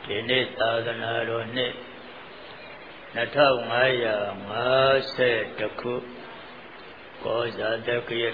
ဒီနေ့သာသနာတော်နှစ်2550ခုကောဇာတက္ကရာ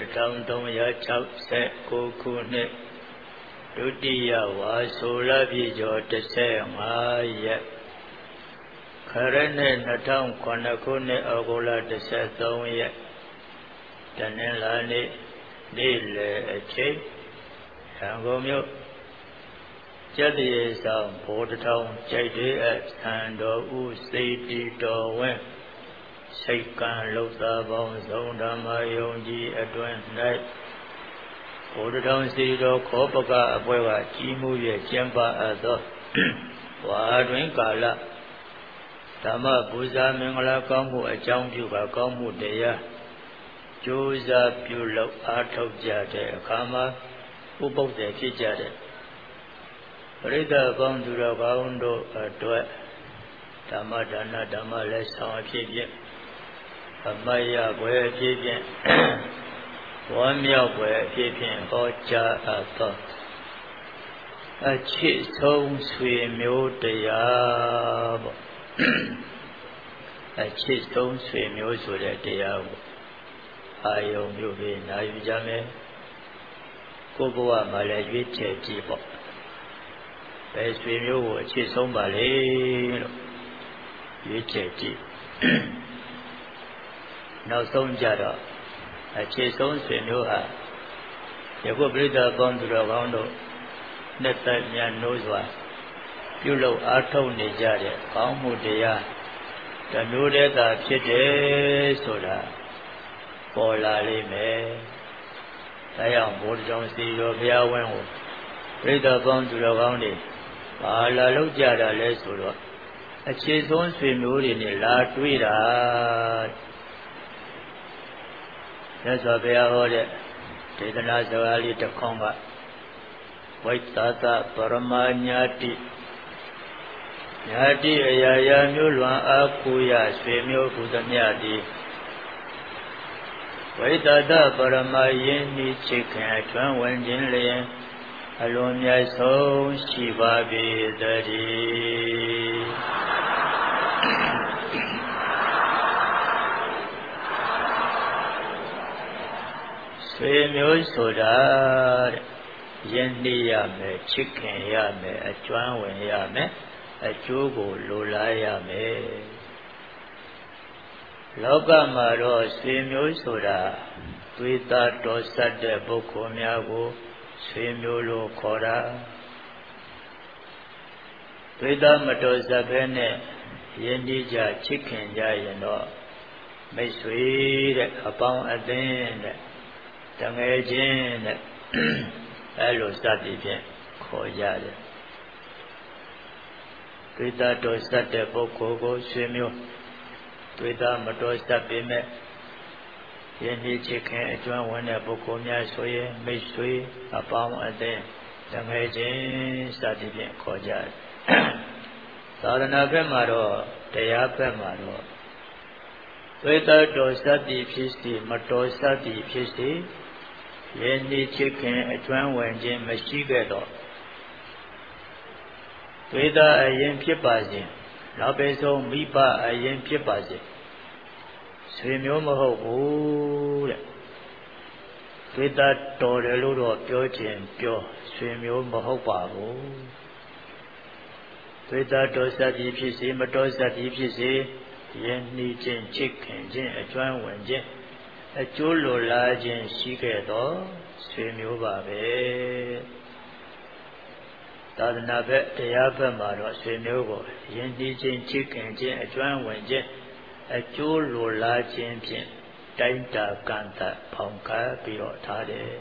1369ခုနှစ်ဒုတိယဝါဆိုလပြည့်ကျော်15ရက်ခရနှစ်2009ခုနှစ်ဩဂုတ်လ13ရက်တနင်္လာနေ့နေ့လယ်အချိန်ရန်ကုန်မြို့ကျက်တရေဆောင်ဘိုးတထောင်ကြိုက်တဲ့အဆန်တော်ဦးစိတ်တီတော်ဝင်းစိတ်ကံလှသပေါင်းဆုံးဓမ္မယုံကြည်အတွင်၌ဘိုးတထောင်စီတော်ခောပကအပွဲကကြီးမှုရဲ့ကျင်းပအပ်သောဝါတွင်ကာလဓမ္မပူဇာမင်္ဂလာကောင်းမှုအကြောင်းပြုပါကောင်းမှုတရားကြိုးစားပြုလုပ်အားထုတ်ကြတဲ့အခါမှာဥပုပ်တယ်ဖြစ်ကြတဲ့ပရိသတ်ပေါင်းသူတော်ကောင်းတို့အတွက်ဓမ္မဒါနဓမ္မလက်ဆောင်အဖြစ်ဖြင့်အမတ်ရဘွယ်အဖြစ်ဖြင့်ဝမ်းမြောက်ဘွယ်အဖြစ်ဖြင့်ဟောကြားအပ်သောအချစ်ဆုံးဆွေမျိုးတရားပေါ့အချစ်ဆုံးဆွေမျိုးဆိုတဲ့တရားကိုအာယုံပြုပြီးနာယူကြမယ်ကိုယ်ဘဝမှာလည်းရွေးချယ်ကြည့်ပေါ့ဘယ်ဆွေမျိုးကိုအချစ်ဆုံးပါလေလို့ရွေးချယ်ကြည့်နောက်ဆုံးကြတော့အချစ်ဆုံးဆွေမျိုးဟာယခုပြိဿပေါင်းသူတော်ကောင်းတို့နှစ်သက်မြတ်နိုးစွာပြုလုပ်အားထုတ်နေကြတဲ့ကောင်းမှုတရားတမျိုးတည်းသာဖြစ်တယ်ဆိုတာပေါ်လာလိမ့်မယ်ဒါကြောင့်ဘုရားကျောင်းစီတော်ဘုရားဝင်းကိုပြိဿပေါင်းသူတော်ကောင်းတွေဘာလာလောက်ကြတာလဲဆိုတော့အခြေဆုံးဆွေမျိုးတွေနဲ့လာတွေ့တာမြတ်စွာဘုရားဟောတဲ့ဒေသနာစကားလေးတစ်ခေါက်ကဝိသတပရမညာတိညာတိအရာရာမျိုးလွန်အားကိုရဆွေမျိုးဟုသမျှသည်ဝိသတပရမယင်းဤချစ်ခင်အထွန်းဝင်ခြင်းလျင်အလွန်မြတ်ဆုံးရှိပါပေသတည်းဆွေမျိုးဆိုတာတဲ့ယဉ်နှီးရမယ်ချစ်ခင်ရမယ်အကျွမ်းဝင်ရမယ်အကျိုးကိုလိုလားရမယ်လောကမှာတော့ဆွေမျိုးဆိုတာသွေးသားတော်ဆက်တဲ့ပုဂ္ဂိုလ်များကိုဆွေမျိုးလို့ခေါ်တာသွေးသားမတော်ဆက်ဘဲနဲ့ယဉ်နှီးကြချစ်ခင်ကြရင်တော့မိတ်ဆွေတဲ့အပေါင်းအသင်းတဲ့တငယ်ချင်းတဲ့အဲ့လိုစသည်ဖြင့်ခေါ်ကြတယ်သွေးသားတော်ဆက်တဲ့ပုဂ္ဂိုလ်ကိုဆွေမျိုးသွေးသားမတော်ဆက်ပေမဲ့ယဉ်ကျေးချစ်ခင်အကျွမ်းဝင်တဲ့ပုဂ္ဂိုလ်များဆိုရင်မိတ်ဆွေအပေါင်းအသင်းတငယ်ချင်းစသည်ဖြင့်ခေါ်ကြတယ်သာသနာ့ဘက်မှာတော့တရားဘက်မှာတော့သွေးသားတော်ဆက်သည်ဖြစ်စီမတော်ဆက်သည်ဖြစ်စီယဉ်ကျေးချစ်ခင်အကျွမ်းဝင်ခြင်းမရှိခဲ့တော့သွေးသားအရင်ဖြစ်ပါစေနောက်ပေဆုံးမိဘအရင်ဖြစ်ပါစေဆွေမျိုးမဟုတ်ဘူးတဲ့သွေးသားတော်တယ်လို့တော့ပြောခြင်းပြောဆွေမျိုးမဟုတ်ပါဘူးသွေးသားတော်ဆက်သည်ဖြစ်စေမတော်ဆက်သည်ဖြစ်စေယဉ်နှီးခြင်းချစ်ခင်ခြင်းအကျွမ်းဝင်ခြင်းအကျိုးလိုလားခြင်းရှိခဲ့တော့ဆွေမျိုးပါပဲသာသနာ့ဘက်တရားဘက်မှာတော့ဆွေမျိုးကိုယဉ်ကျေးခြင်းချစ်ခင်ခြင်းအကျွမ်းဝင်ခြင်းအကျိုးလိုလားခြင်းဖြင့်တိုင်းတာကန့်သတ်ဖောင်ကားပြီးတော့ထားတယ်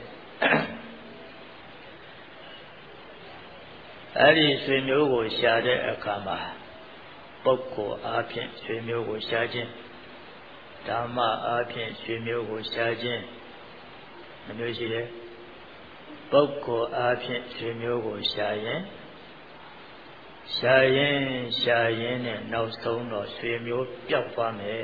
အဲ့ဒီဆွေမျိုးကိုရှာတဲ့အခါမှာပုဂ္ဂိုလ်အားဖြင့်ဆွေမျိုးကိုရှာခြင်းဓမ္မအားဖြင့်ဆွေမျိုးကိုရှာခြင်းမျိုးရှိတယ်ပုဂ္ဂိုလ်အားဖြင့်ဆွေမျိုးကိုရှာရင်နဲ့နောက်ဆုံးတော့ဆွေမျိုးပျောက်သွားမယ်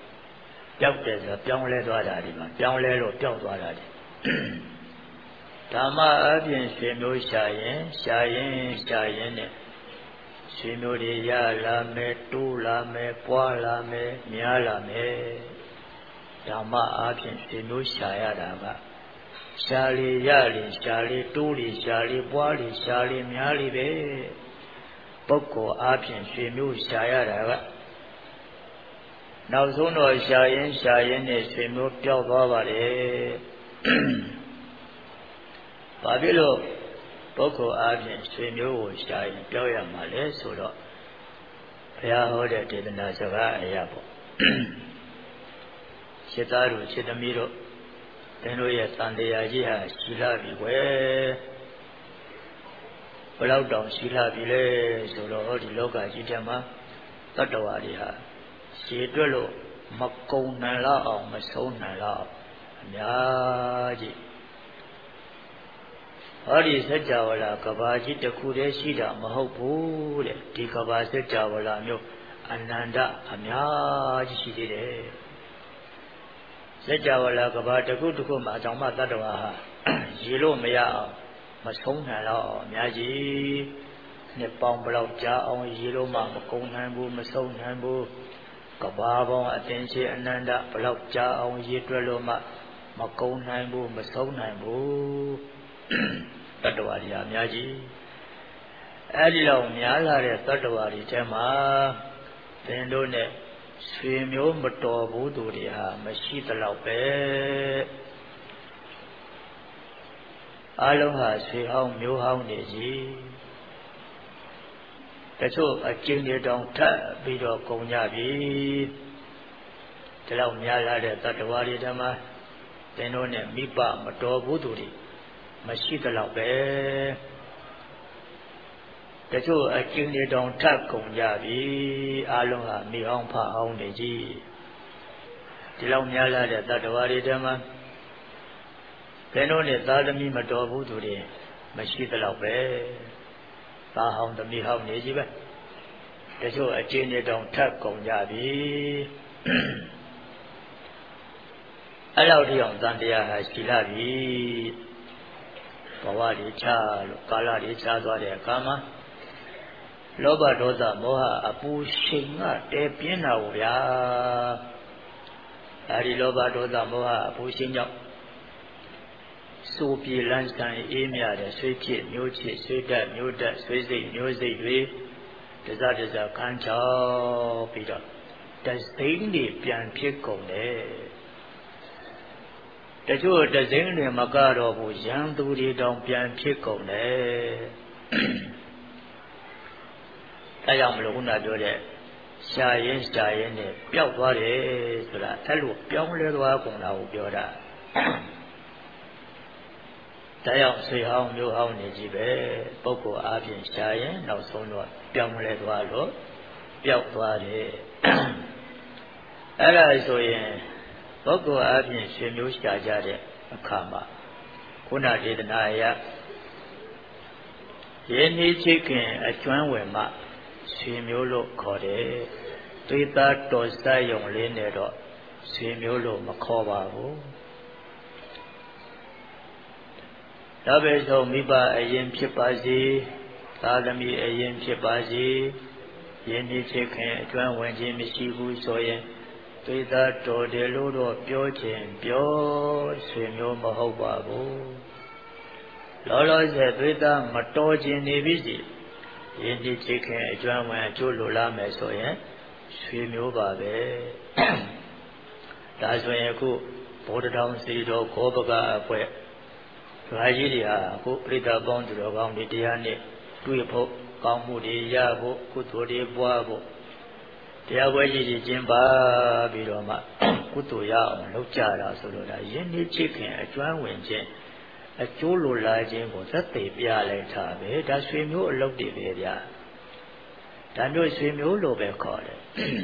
ပျောက်တယ်ဆိုပြောင်းလဲသွားတာဒီမှာပြောင်းလဲလို့ပျောက်သွားတာဒီဓမ္မအပြင်ဆွေမျိုးရှာရင်နဲ့ဆွေမျိုးတွေရလာမယ်တိုးလာမယ်ပွားလာမယ်များလာမယ်ဓမ္မအပြင်ဆွေမျိုးရှာရတာကရှာလေရလေရှာလေတိုးလေရှာလေပွားလေရှာလေများလေပဲပုဂ္ဂိုလ်အပြင်ဆွေမျိုးရှာရတာကနောက်ဆုံးတော့ရှာရင်နဲ့ဆွေမျိုးပျောက်သွားပါတယ်ဘာဖြစ်လို့ပုဂ္ဂိုလ်အပြင်ဆွေမျိုးကိုရှာရင်ပျောက်ရမှာလဲဆိုတော့ဘုရားဟောတဲ့ဒေသနာစကားအရာပေါ့ရှင်းသားတို့ရှင်းသမီးတို့သင်တို့ရဲ့တန်တရားကြီးဟာရှိလာပြီကွယ်ဘယ်တော့တောင်ရှိလာပြီလဲဆိုတော့ဒီလောကကြီးထဲမှာတတ္တဝါတွေဟာရှည်တွက်လို့မကုံနိုင်လောက်အောင်မဆုံးနိုင်လောက်အများကြီးဟောဒီစัจ java လာကဘာကြီးတစ်ခုတည်းရှိတာမဟုတ်ဘူးတဲ့ဒီကဘာစัจ java လာမျိုးအနန္တအများကြီးရှိသေးတယ်စัจ java လာကဘာတစ်ခုတစ်ခုမှာအကြောင်းမှတတ္တဝါဟာရေလို့မရအောင်မဆုံးနိုင်တော့အများကြီးနှစ်ပေါင်းဘလောက်ကြာအောင်ရေလို့မှမကုန်နိုင်ဘူးမဆုံးနိုင်ဘူးကဘာပေါင်းအသင်္ချေအနန္တဘလောက်ကြာအောင်ရေတွက်လို့မှမကုန်နိုင်ဘူးမဆုံးနိုင်ဘူးတတ္တဝါတွေအများကြီးအဲ့ဒီလောက်များလာတဲ့တတ္တဝါတွေထဲမှာသင်တို့နဲ့ဆွေမျိုးမတော်ဘူးသူတွေဟာမရှိသလောက်ပဲအလုံးဟာဆွေဟောင်းမျိုးဟောင်းနေကြီးတချို့အကျဉ်းတွေတောင်ထပ်ပြီးတော့ကုန်ကြပြီဒီလောက်များလာတဲ့တတ္တဝါတွေထဲမှာသင်တို့နဲ့မိဘမတော်ဘူးသူတွေမရှိသလောက်ပဲတချို့အကျဉ်းတွေတောင်ထပ်ကုန်ကြပြီအလုံးဟာမိအောင်ဖအောင်နေကြီးဒီလောက်များလာတဲ့တတ္တဝါတွေထဲမှာသင်တို့နဲ့သားသမီးမတော်ဘူးသူတွေမရှိသလောက်ပဲသားဟောင်းသမီးဟောင်းနေကြီးပဲတချို့အကျဉ်းတွေတောင်ထပ်ကုန်ကြပြီအဲ့လောက်ထိအောင်တန်တရားဟာရှိလာပြီဘဝတွေချလို့ကာလတွေချသွားတဲ့အခါမှာလောဘဒေါသမောဟအပူရှိန်ကတဲပြင်းတာကိုဗျာအဲဒီလောဘဒေါသမောဟအပူရှိန်ကြောင့်စိုးပြေလန်းဆန်အေးမြတဲ့ဆွေဖြစ်မျိုးချစ်ဆွေတက်မျိုးတက်ဆွေစိတ်မျိုးစိတ်တွေတစခန်းချောက်ပြီးတော့တစိမ့်တွေပြန်ဖြစ်ကုန်တယ်တချို့တစိမ့်တွေမကတော့ဘူးရန်သူတွေတောင်ပြန်ဖြစ်ကုန်တယ်အဲကြောင့်မလို့ခုနပြောတဲ့ရှာရင်နဲ့ပျောက်သွားတယ်ဆိုတာအဲ့လိုပြောင်းလဲသွားကုန်တာကိုပြောတာတရားဆွေဟောင်းမျိုးဟောင်းနေကြီးပဲပုဂ္ဂိုလ်အပြင်ရှာရင်နောက်ဆုံးတော့ပြောင်းလဲသွားလို့ပျောက်သွားတယ်အဲ့ဒါဆိုရင်ပုဂ္ဂိုလ်အပြင်ဆွေမျိုးရှာကြတဲ့အခါမှာခုနဒေသနာအရယင်းဤချစ်ခင်အကျွမ်းဝင်မှဆွေမျိုးလို့ခေါ်တယ်သွေးသားတော်စရုံလေးနဲ့တော့ဆွေမျိုးလို့မခေါ်ပါဘူးဒါပဲဆိုမိဘအရင်ဖြစ်ပါစေသာသမီအရင်ဖြစ်ပါစေယင်းဤချစ်ခင်အကျွမ်းဝင်ခြင်းမရှိဘူးဆိုရင်သွေးသားတော်တယ်လို့တော့ပြောခြင်းပြောဆွေမျိုးမဟုတ်ပါဘူးလောလောဆယ်သွေးသားမတော်ခြင်းနေပြီစီယင်းဒီချစ်ခင်အကျွမ်းဝင်အကျိုးလိုလားမယ်ဆိုရင်ဆွေမျိုးပါပဲဒါဆိုရင်အခုဗောဓတောင်စီတော်ခောပကအဖွဲ့ဓဝါကြီးတွေဟာအခုပြိဿပေါင်းသူတော်ကောင်းတွေတရားနဲ့တွေ့ဖို့ကောင်းမှုတွေရဖို့ကုသိုလ်တွေပွားဖို့တရားပွဲကြီးကြီးကျင်းပပြီးတော့မှကုသိုလ်ရအောင်လုပ်ကြတာဆိုလို့ဒါယင်းဒီချစ်ခင်အကျွမ်းဝင်ခြင်းအကျိုးလိုလားခြင်းကိုသက်သေပြလိုက်တာပဲဒါဆွေမျိုးအလုပ်တွေပဲဗျာဒါမျိုးဆွေမျိုးလိုပဲခေါ်တယ်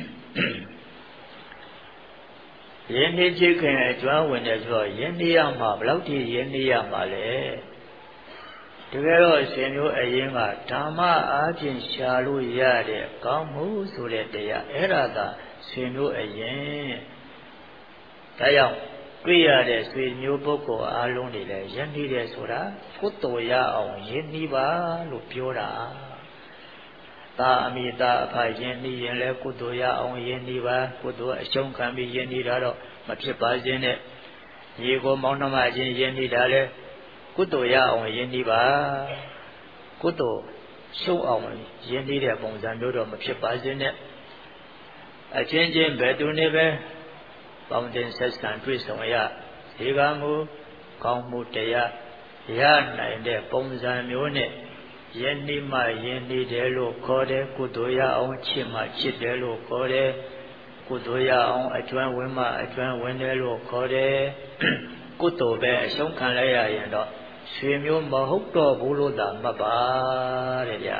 ယင်းဒီချစ်ခင်အကျွမ်းဝင်တယ်ဆိုတော့ယင်းဒီရမှာဘယ်လောက်ထိယင်းဒီရမှာလဲတကယ်တော့ဆွေမျိုးအရင်ကဓမ္မအားဖြင့်ရှာလို့ရတဲ့ကောင်းမှုဆိုတဲ့တရားအဲ့ဒါကဆွေမျိုးအရင်ဒါကြောင့်တွေ့ရတဲ့ဆွေမျိုးပုဂ္ဂိုလ်အားလုံးတွေလည်းယဉ်နေတယ်ဆိုတာကုသိုလ်ရအောင်ယဉ်နေပါလို့ပြောတာသာအမိသာအဖယဉ်နေရင်လည်းကုသိုလ်ရအောင်ယဉ်နေပါကုသိုလ်အရှုံးခံပြီးယဉ်နေတာတော့မဖြစ်ပါစေနဲ့ရေကိုမောင်းနှမချင်းယဉ်နေတာလဲကုသိုလ်ရအောင်ယဉ်နေပါကုသိုလ်ရှုံးအောင်ယဉ်နေတဲ့ပုံစံမျိုးတော့မဖြစ်ပါစေနဲ့အချင်းချင်းဘယ်သူနဲ့ပဲပေါင်းတင်ဆက်ဆံတွေ့ဆုံရဈေကမှုကောင်းမှုတရားရနိုင်တဲ့ပုံစံမျိုးနဲ့ယဉ်နေမှယဉ်နေတယ်လို့ခေါ်တယ်ကုသိုလ်ရအောင်ချစ်မှချစ်တယ်လို့ခေါ်တယ်ကုသိုလ်ရအောင်အကျွမ်းဝင်မှအကျွမ်းဝင်တယ်လို့ခေါ်တယ်ကုသိုလ်ပဲအရှုံးခံလိုက်ရရင်တော့ဆွေမျိုးမဟုတ်တော့ဘူးလို့သာမှတ်ပါတဲ့ဗျာ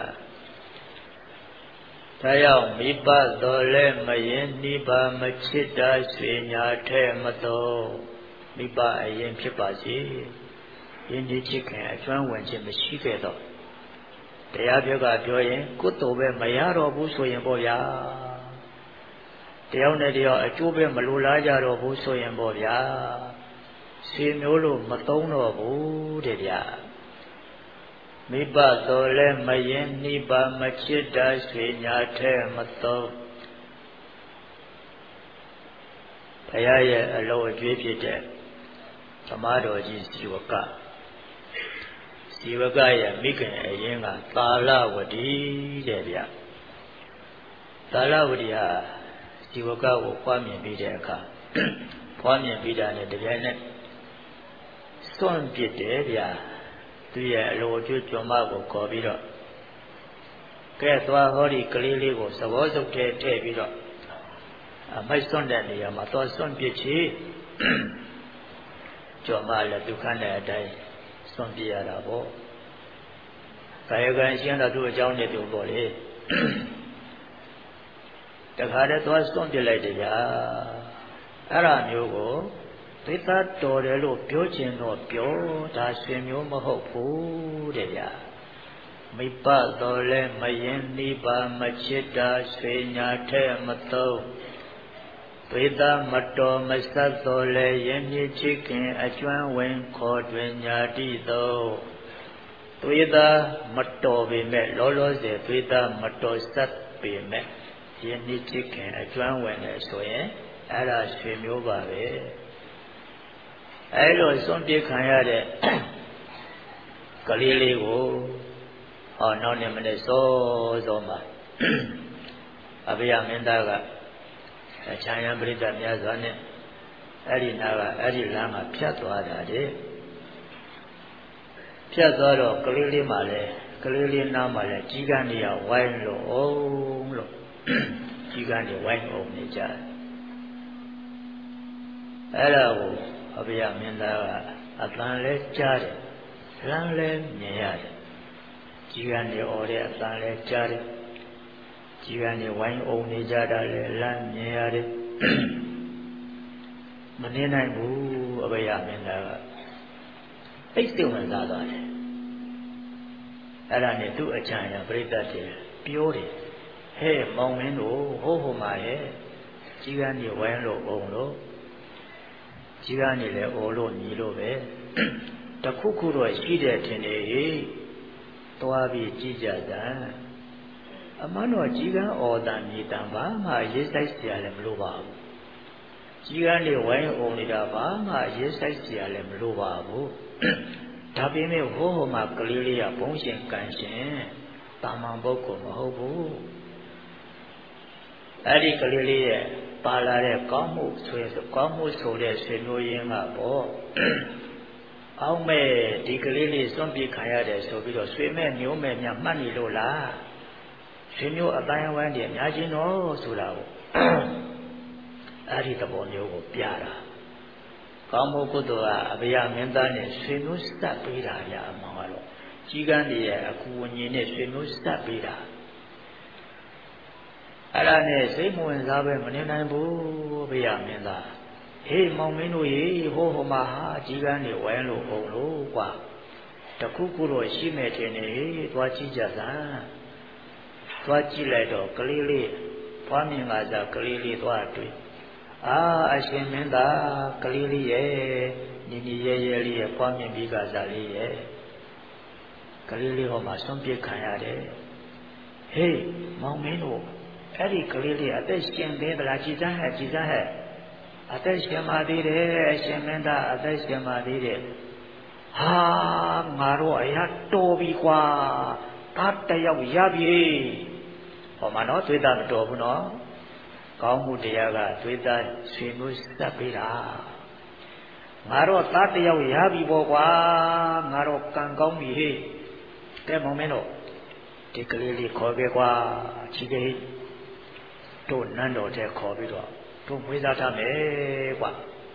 ဒါကြောင့်မိဘတော်လဲမရင်နှိပါမချစ်တာဆွေညာထဲမတော်မိဘအရင်ဖြစ်ပါစေယဉ်ဒီချစ်ခင်အကျွမ်းဝင်ခြင်းမရှိခဲ့တော့တရားပြောကပြောရင်ကုသိုလ်ပဲမရတော့ဘူးဆိုရင်ပေါ့ဗျာတယောက်နဲ့တယောက်အကျိုးပဲမလိုလားကြတော့ဘူးဆိုရင်ပေါ့ဗျာဆွေမျိုးလို့မသုံးတော့ဘူးတဲ့ဗျာမိဘတော်လဲမရင်နှိပါမချစ်တာဆွေညာထဲမတော်ဘုရားရဲ့အလုံးအကျွေးဖြစ်တဲ့ဓမ္မတော်ကြီးဇီဝကဇီဝကရဲ့မိခင်အရင်ကသာလဝတိတဲ့ဗျသာလဝတိဟာဇီဝကကိုဖွားမြင်ပြီးတဲ့အခါဖွားမြင်ပြီးတာနဲ့တပြိုင်နက်စွန့်ပစ်တယ်ဗျာသူရဲ့အလိုအကျွေးကြွမကိုခေါ်ပြီးတော့ကဲသွားဟောဒီကလေးလေးကိုသဘောစုပ်ထဲထည့်ပြီးတော့အမိုက်စွန့်တဲ့နေရာမှာသွားစွန့်ပစ်ချေကြွမလည်းဒုက္ခနဲ့အတိုင်းစွန့်ပြရတာပေါ့ကာယကံရှင်းတော့သူ့အကြောင်းနဲ့သူပေါ့လေတခါတည်းသွားစွန့်ပြလိုက်တယ်ဗျာအဲ့ဒါမျိုးကိုသိသတော်တယ်လို့ပြောချင်တော့ပြောဒါဆွေမျိုးမဟုတ်ဘူးတဲ့ဗျာမိဘတော်လဲမရင်နှိပါမချစ်တာဆွေညာထဲမတော်သွေးသားမတော်မဆက်တော်လဲယဉ်မြစ်ချစ်ခင်အကျွမ်းဝင်ခေါ်တွင်ညာတိသောသွေးသားမတော်ပေမဲ့လောလောဆယ်သွေးသားမတော်ဆက်ပေမဲ့ယဉ်မြစ်ချစ်ခင်အကျွမ်းဝင်တယ်ဆိုရင်အဲ့ဒါဆွေမျိုးပါပဲအဲ့လိုစွန့်ပစ်ခံရတဲ့ကလေးလေးကိုနောက်နေ့မနေ့စောမှာအဘိယမင်းသားကအချမ်းရံပရိသတ်များစွာနဲ့အဲ့ဒီနာကအဲ့ဒီလမ်းမှာဖြတ်သွားတာတဲ့ဖြတ်သွားတော့ကလေးလေးမှလည်းကလေးလေးနားမှလည်းကြီးကန်းနေရဝိုင်းလို့အောင်လို့ကြီးကန်းနေဝိုင်းအောင်နေကြတယ်အဲ့ဒါကိုအဘိယမင်းသားကအတန်လဲကြားတယ်လမ်းလဲမြင်ရတယ်ကြီးကန်းနေអော်တဲ့အတန်လဲကြားတယ်ကြီးကနေဝိုင်းအောင်နေကြတာလေလမ်းမြင်ရတယ်မနေနိုင်ဘူးအဘိယမင်းသားကအိတ်စိတ်ဝင်စားသွားတယ်အဲ့ဒါနဲ့သူ့အချမ်းရပြိတ္တတွေပြောတယ်ဟဲ့မောင်မင်းတို့ဟိုမှာရဲ့ကြီးကနေဝိုင်းလို့အောင်လို့ကြီးကနေလည်းအော်လို့ညီလို့ပဲတခုခုတော့ရှိတယ်ထင်တယ်ဟေ့သွားပြီးကြည့်ကြစမ်းအမှန်တော့ကြီးကန်းအော်တန်မြေတန်ဘာမှရေးဆိုင်เสียလည်းမလိုပါဘူးကြီးကန်းနေဝိုင်းအောင်နေတာဘာမှရေးဆိုင်เสียလည်းမလိုပါဘူးဒါပေမဲ့ဟိုမှာကလေးလေးကဘုံရှင်ကန်ရှင်တာမန်ပုဂ္ဂိုလ်မဟုတ်ဘူးအဲ့ဒီကလေးလေးရဲ့ပါလာတဲ့ကောင်းမှုဆိုတဲ့ဆွေမျိုးရင်းကပေါ့အောက်မဲ့ဒီကလေးလေးစွန့်ပြေးခံရတယ်ဆိုပြီးတော့ဆွေမဲ့မျိုးမဲ့များမှတ်နေလို့လားဆွေမျိုးအတိုင်းဝိုင်းတွေအများကြီးတော့ဆိုတာကိုအဲ့ဒီသဘောမျိုးကိုပြတာကောင်းမှုကုသိုလ်ကအဘိယမင်းသားနဲ့ဆွေမျိုးစပ်ပေးတာရအမှန်ကတော့ကြီးကန်းတွေရဲ့အကူအညီနဲ့ဆွေမျိုးစပ်ပေးတာအဲ့ဒါနဲ့စိတ်မဝင်စားပဲမနေနိုင်ဘူးအဘိယမင်းသားဟေးမောင်မင်းတို့ရေဟိုမှာဟာကြီးကန်းတွေဝိုင်းလို့ဟုတ်လို့ကွာတခုခုတော့ရှိမဲ့ထင်နေသွားကြည့်ကြစမ်းသွားကြည့်လိုက်တော့ကလေးလေးဖွားမြင်လာကြကလေးလေးသွားတွေ့အရှင်မင်းသားကလေးလေးရဲ့နီနီရဲရဲလေးရဲ့ပွားမြင်ပြီးကစားလေးရဲ့ကလေးလေးဟောမှာဆုံးပြစ်ခံရတယ်ဟေးမောင်မင်းတို့အဲ့ဒီကလေးလေးအသက်ရှင်သေးသလားကြည်စမ်းဟဲ့ကြည်စမ်းဟဲ့အသက်ရှင်ပါသေးတယ်အရှင်မင်းသားအသက်ရှင်ပါသေးတယ်ဟာငါတို့အရာတော်ပြီကွာသားတယောက်ရပြီဟောမှာနော်သွေးသားမတော်ဘူးနော်ကောင်းမှုတရားကသွေးသားဆွေမျိုးစပ်ပေးတာငါတို့သားတယောက်ရပြီပေါ့ကွာငါတို့ကံကောင်းပြီဟေ့ကဲမောင်မင်းတို့ဒီကလေးလေးခေါ်ခဲ့ကွာချီးကြီးတို့နန်းတော်ထဲခေါ်ပြီးတော့တို့မွေးစားထားမယ်ကွာ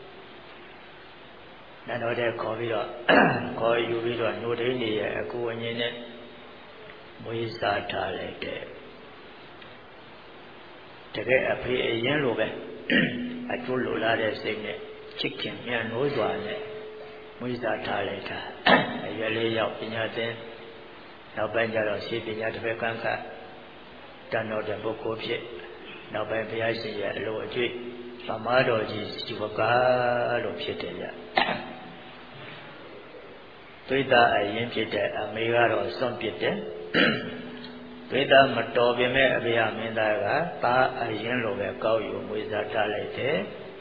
နန်းတော်ထဲခေါ်ပြီးတော့ခေါ်ယူပြီးတော့နှုတ်ထိန်နေရဲ့အကူအညီနဲ့မွေးစားထားလိုက်တယ်တကယ်အဖေအရင်လိုပဲအကျိုးလိုလားတဲ့စိတ်နဲ့ချစ်ခင်မြန်လို့စွာနဲ့မွေးစားထားလိုက်တာအရွယ်လေးရောက်ပညာသင်နောက်ပိုင်းကျတော့ရှေးပညာတစ်ဖက်ကန်းခတ်တန်တော်တဲ့ပုဂ္ဂိုလ်ဖြစ်နောက်ပိုင်းဘုရားရှင်ရဲ့အလိုအကျွေးသမားတော်ကြီးစီဝကာလို့ဖြစ်တယ်ကြသွေးသားအရင်ဖြစ်တဲ့အမေကတော့စွန့်ပစ်တယ်သွေးသားမတော်ပေမဲ့အဖေမင်းသားကသားအရင်လိုပဲကောက်ယူမွေးစားထားလိုက်တယ်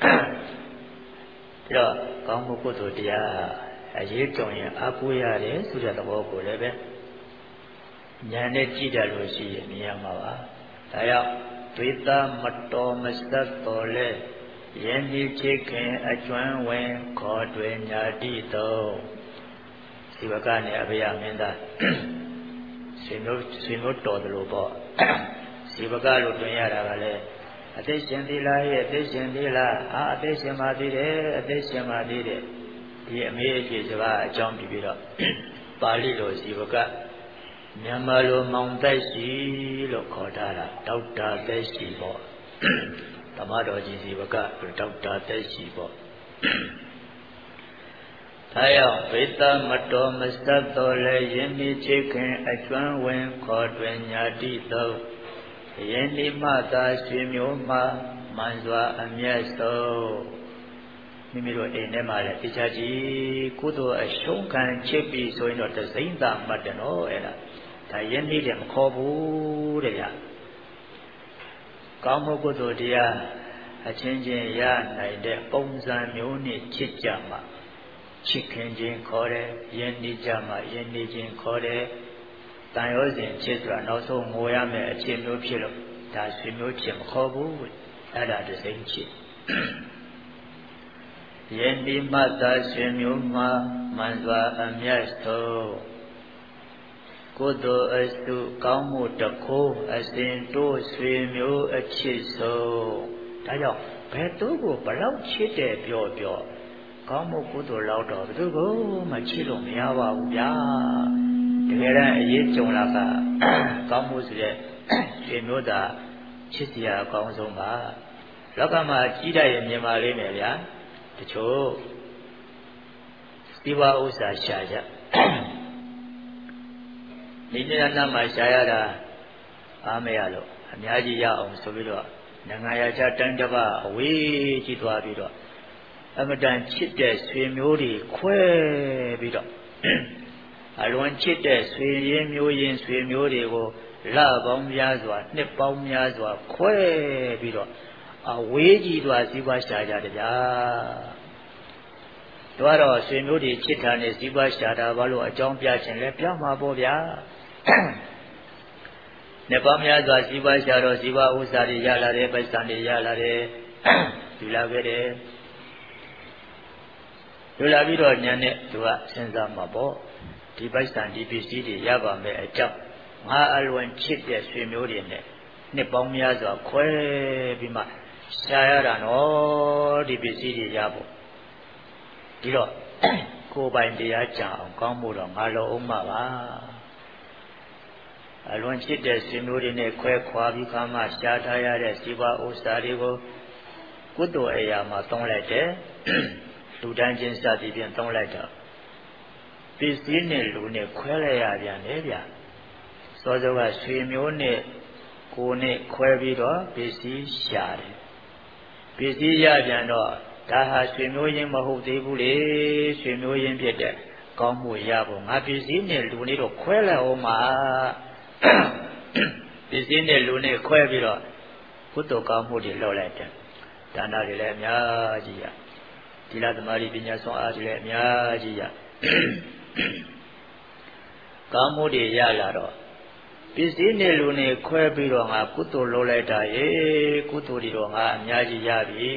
ပြီးတော့ကောင်းမှုကုသိုလ်တရားအရေးကြုံရင်အကူရတယ်ဆိုတဲ့သဘောကိုလည်းပဲဉာဏ်နဲ့ကြည့်တယ်လို့ရှိရင်မြင်ရမှာပါဒါကြောင့်သွေးသားမတော်မဆက်တော်လဲယဉ်ဒီချစ်ခင်အကျွမ်းဝင်ခေါ်တွင်ညာတိတော်ဒီဘကနဲ့အဖေမင်းသားဆွေမျိုးတော်တယ်လို့ပေါ့ဒီဘကလို့တွင်ရတာကလည်းအသက်ရှင်သေးလားရဲ့အသက်ရှင်သေးလားအသက်ရှင်ပါသေးတယ်အသက်ရှင်ပါသေးတယ်ဒီအမေအကျေစကားအကြောင်းပြပြီးတော့ပါဠိလိုဒီဘကမြန်မာလိုမောင်သက်ရှိလို့ခေါ်ထားတာဒေါက်တာသက်ရှိပေါ့ဓမ္မတော်ကြီးဒီဘကဒေါက်တာသက်ရှိပေါ့ဒါကြောင့်ဝိသမတော်မစတ်တော်လဲယဉ်ဒီချစ်ခင်အကျွမ်းဝင်ခေါ်တွင်ညာတိသောယဉ်ဒီမသာဆွေမျိုးမှမှန်စွာအမျက်ဆုံးမိမိတို့အိမ်ထဲမှာလည်းတရားကြီးကုသိုလ်အရှုံးခံချစ်ပြီးဆိုရင်တော့တစိမ့်သာမှတ်တယ်နော်အဲ့ဒါဒါယဉ်ဒီတယ်မခေါ်ဘူးတဲ့ဗျကောင်းမှုကုသိုလ်တရားအချင်းချင်းရနိုင်တဲ့ပုံစံမျိုးနဲ့ချစ်ကြမှာချစ်ခင်ခြင်းခေါ်တယ်ယဉ်ဒီကြမှာယဉ်ဒီခြင်းခေါ်တယ်တန်ရောစဉ်ချစ်ဆိုတာနောက်ဆုံးငိုရမယ်အချင်းမျိုးဖြစ်လို့ဒါဆွေမျိုးချစ်မခေါ်ဘူးအဲ့ဒါတစိမ့်ချစ်ယဉ်ဒီမသာဆွေမျိုးမှာမှန်စွာအမျက်ဆုံးကုသိုလ်အစုကောင်းမှုတခိုးအစဉ်တို့ဆွေမျိုးအချစ်ဆုံးဒါကြောင့်ဘယ်သူကိုဘလောက်ချစ်တယ်ပြောကောင်းမှုကုသိုလ်လောက်တော့ဘယ်သူကိုမှချစ်လို့မရပါဘူးဗျာတကယ်တမ်းအရေးကြုံလာကကောင်းမှုဆိုတဲ့ဆွေမျိုးသားချစ်စရာအကောင်းဆုံးပါလောကမှာကြီးတဲ့မြင်ပါလိမ့်မယ်ဗျာတချို့ဒီဝဥစ္စာရှာကြဒီနေ့နာမှာရှာရတာအားမရလို့အများကြီးရအောင်ဆိုပြီးတော့နိုင်ငံရခြားတန်းတစ်ပါးအဝေးကြီးသွားပြီးတော့အမတန်ချစ်တဲ့ဆွေမျိုးတွေခွဲပြီးတော့အလွန်ချစ်တဲ့ဆွေရင်းမျိုးရင်းဆွေမျိုးတွေကိုလပေါင်းများစွာနှစ်ပေါင်းများစွာခွဲပြီးတော့အဝေးကြီးသွားစီးပွားရှာကြတယ်ဗျာတို့တော့ဆွေမျိုးတွေချစ်တာနဲ့စီးပွားရှာတာဘာလို့အကြောင်းပြခြင်းလဲပြမှာပေါ့ဗျာနှစ်ပေါင်းများစွာစီးပွားရှာတော့စီးပွားဥစ္စာတွေရလာတယ်ပိုက်ဆံတွေရလာတယ်ယူလာခဲ့တယ်ယူလာပြီးတော့ညာနဲ့သူကစဉ်းစားမှာပေါ့ဒီပိုက်ဆံဒီပစ္စည်းတွေရပါမယ်အကြောင်းငါအလွန်ချစ်တဲ့ဆွေမျိုးတွေနဲ့နှစ်ပေါင်းများစွာခွဲပြီးမှရှာရတာနော်ဒီပစ္စည်းတွေရဖို့ဒီတော့ကိုယ်ပိုင်တရားကြအောင်ကောင်းမှုတော့ငါလုံးအောင်မှာပါအလွန်ချစ်တဲ့ဆွေမျိုးတွေနဲ့ခွဲခွာပြီးခါမှရှားထားရတဲ့စီးပွားဥစ္စာတွေကိုကုသိုလ်အရာမှာသုံးလိုက်တယ်လူတန်းချင်းစသည်ဖြင့်သုံးလိုက်တော့ပစ္စည်းနဲ့လူနဲ့ခွဲလိုက်ရပြန်လေဗျာစောစောကဆွေမျိုးနဲ့ကိုယ်နဲ့ခွဲပြီးတော့ပစ္စည်းရှာတယ်ပစ္စည်းရပြန်တော့ဒါဟာဆွေမျိုးရင်းမဟုတ်သေးဘူးလေဆွေမျိုးရင်းဖြစ်တဲ့ကောင်းမှုရဖို့ငါပစ္စည်းနဲ့လူနေတော့ခွဲလိုက်အောင်ပါပစ္စည်းနဲ့လူနဲ့ခွဲပြီးတော့ကုသိုလ်ကောင်းမှုတွေလုပ်လိုက်တယ်ဒါနတွေလည်းအများကြီးရသီလသမာဓိပညာစွမ်းအားတွေလည်းအများကြီးရကောင်းမှုတွေရလာတော့ပစ္စည်းနဲ့လူနဲ့ခွဲပြီးတော့ငါကုသိုလ်လုပ်လိုက်တာရေကုသိုလ်တွေတော့ငါအများကြီးရပြီ